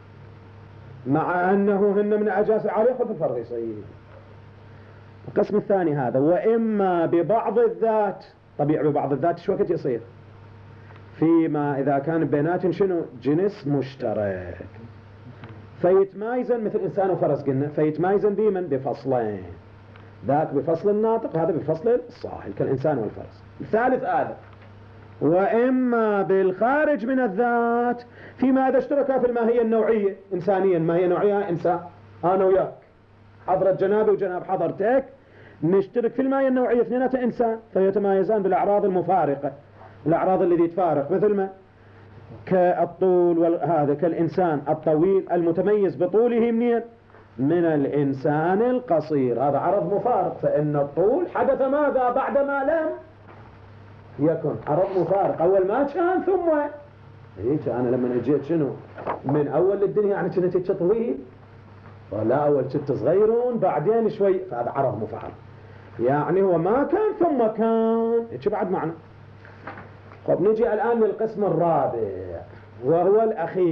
مع أنه هن من الأجناس العالية، خلف الفرق يصير. القسم الثاني هذا. وإما ببعض الذات، طبيعي ببعض الذات شو وقت يصير؟ فيما إذا كان بيناتهم شنو؟ جنس مشترك، فيتمايزن مثل إنسان وفرس قلنا، فيتمايزن بمن؟ بفصلين، ذاك بفصل الناطق وهذا بفصل الصاحل كالإنسان والفرس. الثالث هذا. وإما بالخارج من الذات فيما إذا اشتركا في الماهية النوعية إنسانيا، ماهية نوعية إنسان أنا وياك حضرة جنابي وجناب حضرتك نشترك في الماهية النوعية اثنيناتها إنسان، فيتمايزان بالأعراض المفارقة، الأعراض التي تفارق مثل ما كالطول هذا كالإنسان الطويل المتميز بطوله منين؟ من الإنسان القصير، هذا عرض مفارق، فإن الطول حدث ماذا بعدما لم يكن؟ عرض مفارق، أول ما كان ثم هيك. أنا لما اجيت شنو من أول للدنيا يعني كنت طويل، ولا أول كنت صغيرون بعدين شوي، فهذا عرض مفارق، يعني هو ما كان ثم كان هيك بعد معنى. طب نجي الآن للقسم الرابع وهو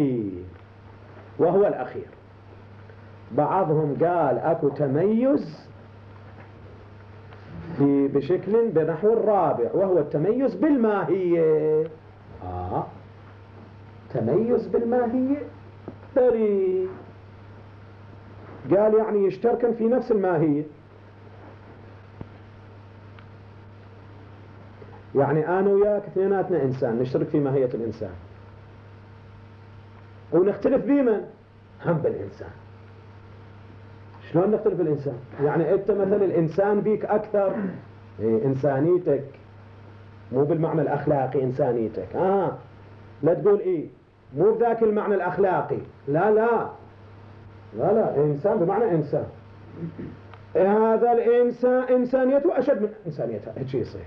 الأخير. بعضهم قال أكو تميز بشكل بنحو الرابع وهو التميز بالماهية. تميز بالماهية بريء، قال يعني يشتركن في نفس الماهية، يعني أنا وياك اثنيناتنا إنسان نشترك في ماهية الإنسان ونختلف بمن؟ هم بالإنسان، شلون نختلف الإنسان؟ يعني أنت مثلا الإنسان بيك أكثر، إنسانيتك مو بالمعنى الأخلاقي إنسانيتك، لا تقول مو بذاك المعنى الأخلاقي، لا لا لا لا، إنسان بمعنى إنسان، هذا الإنسان إنسانيته أشد من إنسانيته، هيك يصير.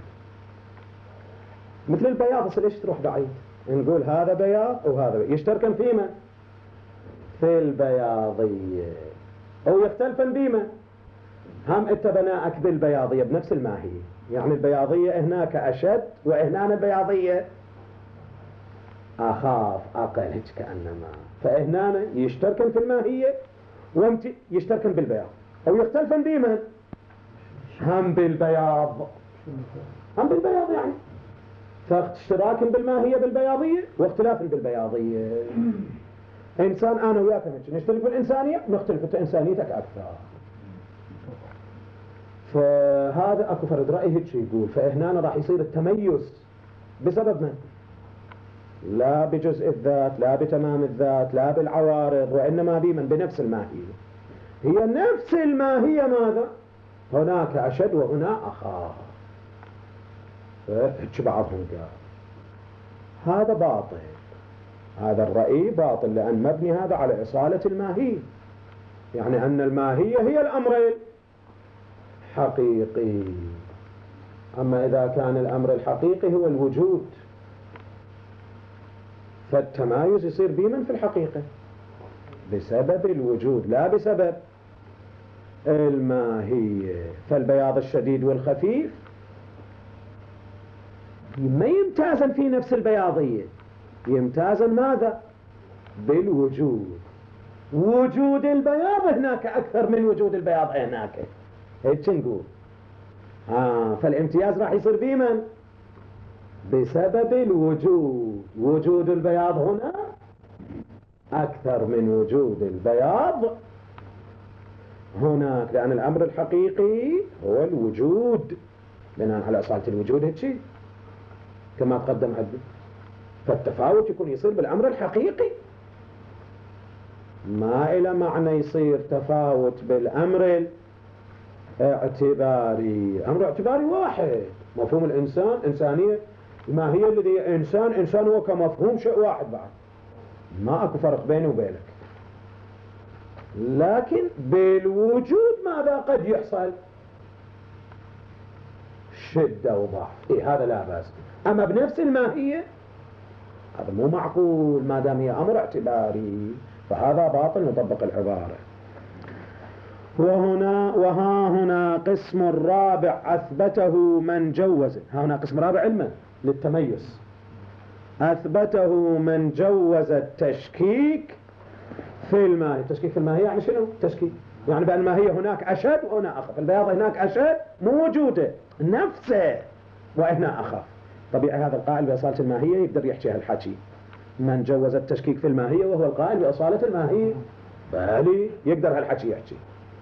مثل البياض، ليش تروح بعيد؟ نقول هذا بياض وهذا بياض، يشتركن فيما في البياضية أو يختلفن بيما. هم أنت بناءك بالبياضية بنفس الماهية، يعني البياضية هناك أشد وهنا البياضية أخاف أقل، هيك كأنما، فهنا يشتركن في الماهية يشتركن بالبياض، أو يختلفن بيما هم بالبياض، هم بالبياض يعني، فاشتراك بالماهية بالبياضية واختلاف بالبياضية. إنسان أنا وياك نختلف بالإنسانية، نختلف في إنسانيتك أكثر. فهذا أكو فرد رأي هيك يقول، فهنا راح يصير التميز بسبب من؟ لا بجزء الذات، لا بتمام الذات، لا بالعوارض، وإنما بمن؟ بنفس الماهية. هي نفس الماهية ماذا؟ هناك أشد وهنا أخاف. هيك بعضهم قال هذا باطل، هذا الرأي باطل، لأن مبني هذا على إصالة الماهية، يعني أن الماهية هي الأمر الحقيقي. أما إذا كان الأمر الحقيقي هو الوجود، فالتمايز يصير بمن في الحقيقة؟ بسبب الوجود، لا بسبب الماهية. فالبياض الشديد والخفيف ما يمتازن في نفس البياضية، يمتازن ماذا؟ بالوجود. وجود البياض هناك أكثر من وجود البياض هناك، هيك نقول. فالامتياز راح يصير بمن؟ بسبب الوجود. وجود البياض هنا أكثر من وجود البياض هناك، لأن الأمر الحقيقي هو الوجود، بناء على أصالة الوجود هيك كما تقدم عندنا. فالتفاوت يكون يصير بالأمر الحقيقي، ما إلى معنى يصير تفاوت بالأمر الاعتباري. أمر اعتباري واحد، مفهوم الإنسان إنسانية، ما هي الذي إنسان هو كمفهوم شيء واحد بعد، ما أكو فرق بينه وبينك. لكن بالوجود ماذا قد يحصل؟ شدة وضعف، هذا لا بأس. أما بنفس الماهية هذا مو معقول، ما دام هي أمر اعتباري، فهذا باطل نطبق العبارة. وها هنا قسم رابع أثبته من جوز، ها هنا قسم رابع علما للتميز، أثبته من جوز التشكيك في الماهية. التشكيك في الماهية يعني شنو؟ تشكيك يعني بأن الماهية هناك أشد وهنا أخف، البياض هناك أشد موجودة نفسه وهنا أخف. طبيعي هذا القائل بأصالة الماهية يقدر يحكي هالحكي، من جوز التشكيك في الماهية وهو القائل بأصالة الماهية، بالي يقدر هالحكي يحكي.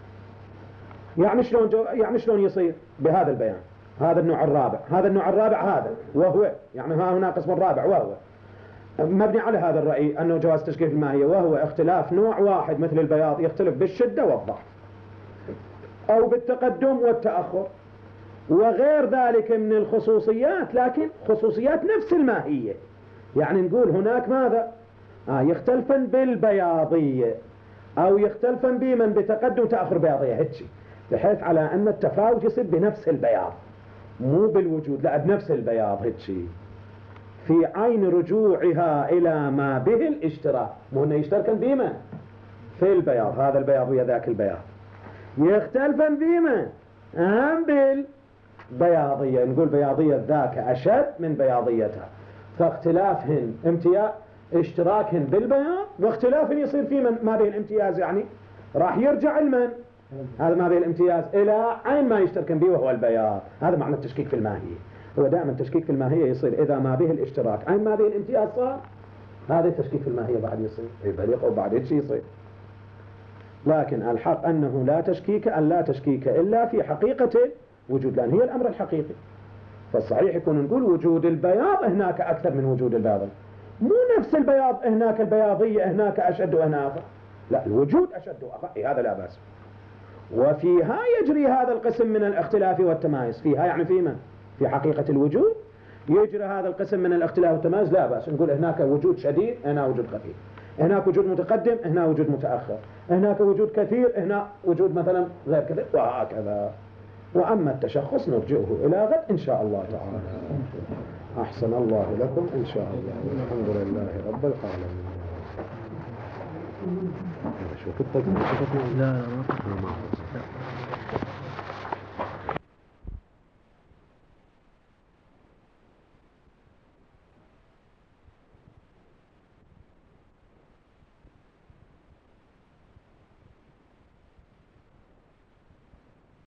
يعني شلون يصير بهذا البيان؟ هذا النوع الرابع، هذا وهو يعني ها هنا قسم الرابع، وهو مبني على هذا الرأي أنه جواز تشكيك الماهية، وهو اختلاف نوع واحد مثل البياض يختلف بالشدة والضعف أو بالتقدم والتأخر وغير ذلك من الخصوصيات، لكن خصوصيات نفس الماهية. يعني نقول هناك ماذا؟ يختلفن بالبياضية أو يختلفن بمن بتقدم وتأخر بياضية، هيك بحيث على أن التفاوت يصير بنفس البياض مو بالوجود، لا بنفس البياض هيك في عين رجوعها إلى ما به الاشتراك، مو أنه يشتركن بمن في البياض، هذا البياض ويا ذاك البياض، يختلفن بمن هم بالبياضية. نقول بياضية ذاك أشد من بياضيتها، فاختلافهن اشتراكهن بالبياض، واختلاف يصير في ما بين الامتياز، يعني راح يرجع المن هذا ما بين الامتياز إلى عين ما يشتركن به وهو البياض. هذا معنى التشكيك في الماهية. هو دائما التشكيك في الماهية يصير إذا ما به الاشتراك عين ما به الامتياز صار، هذا التشكيك في الماهية بعد يصير يبلغ وبعد هيك يصير. لكن الحق أنه لا تشكيك إلا في حقيقة الوجود، لأن هي الأمر الحقيقي. فالصحيح يكون نقول وجود البياض هناك أكثر من وجود البياض، مو نفس البياض هناك البياضية هناك أشد وهناك، لا الوجود أشد وأخف، هذا لا بأس. وفيها يجري هذا القسم من الاختلاف والتمايز. فيها يعني في من؟ في حقيقة الوجود يجري هذا القسم من الاختلاف والتمايز، لا بأس نقول هناك وجود شديد، هنا وجود خفيف، هناك وجود متقدم، هنا وجود متأخر، هناك وجود كثير، هنا وجود مثلا غير كثير، وهكذا. وأما التشخص نرجعه إلى غد إن شاء الله تعالى. أحسن الله لكم إن شاء الله. الحمد لله رب العالمين. شوف التجربة. لا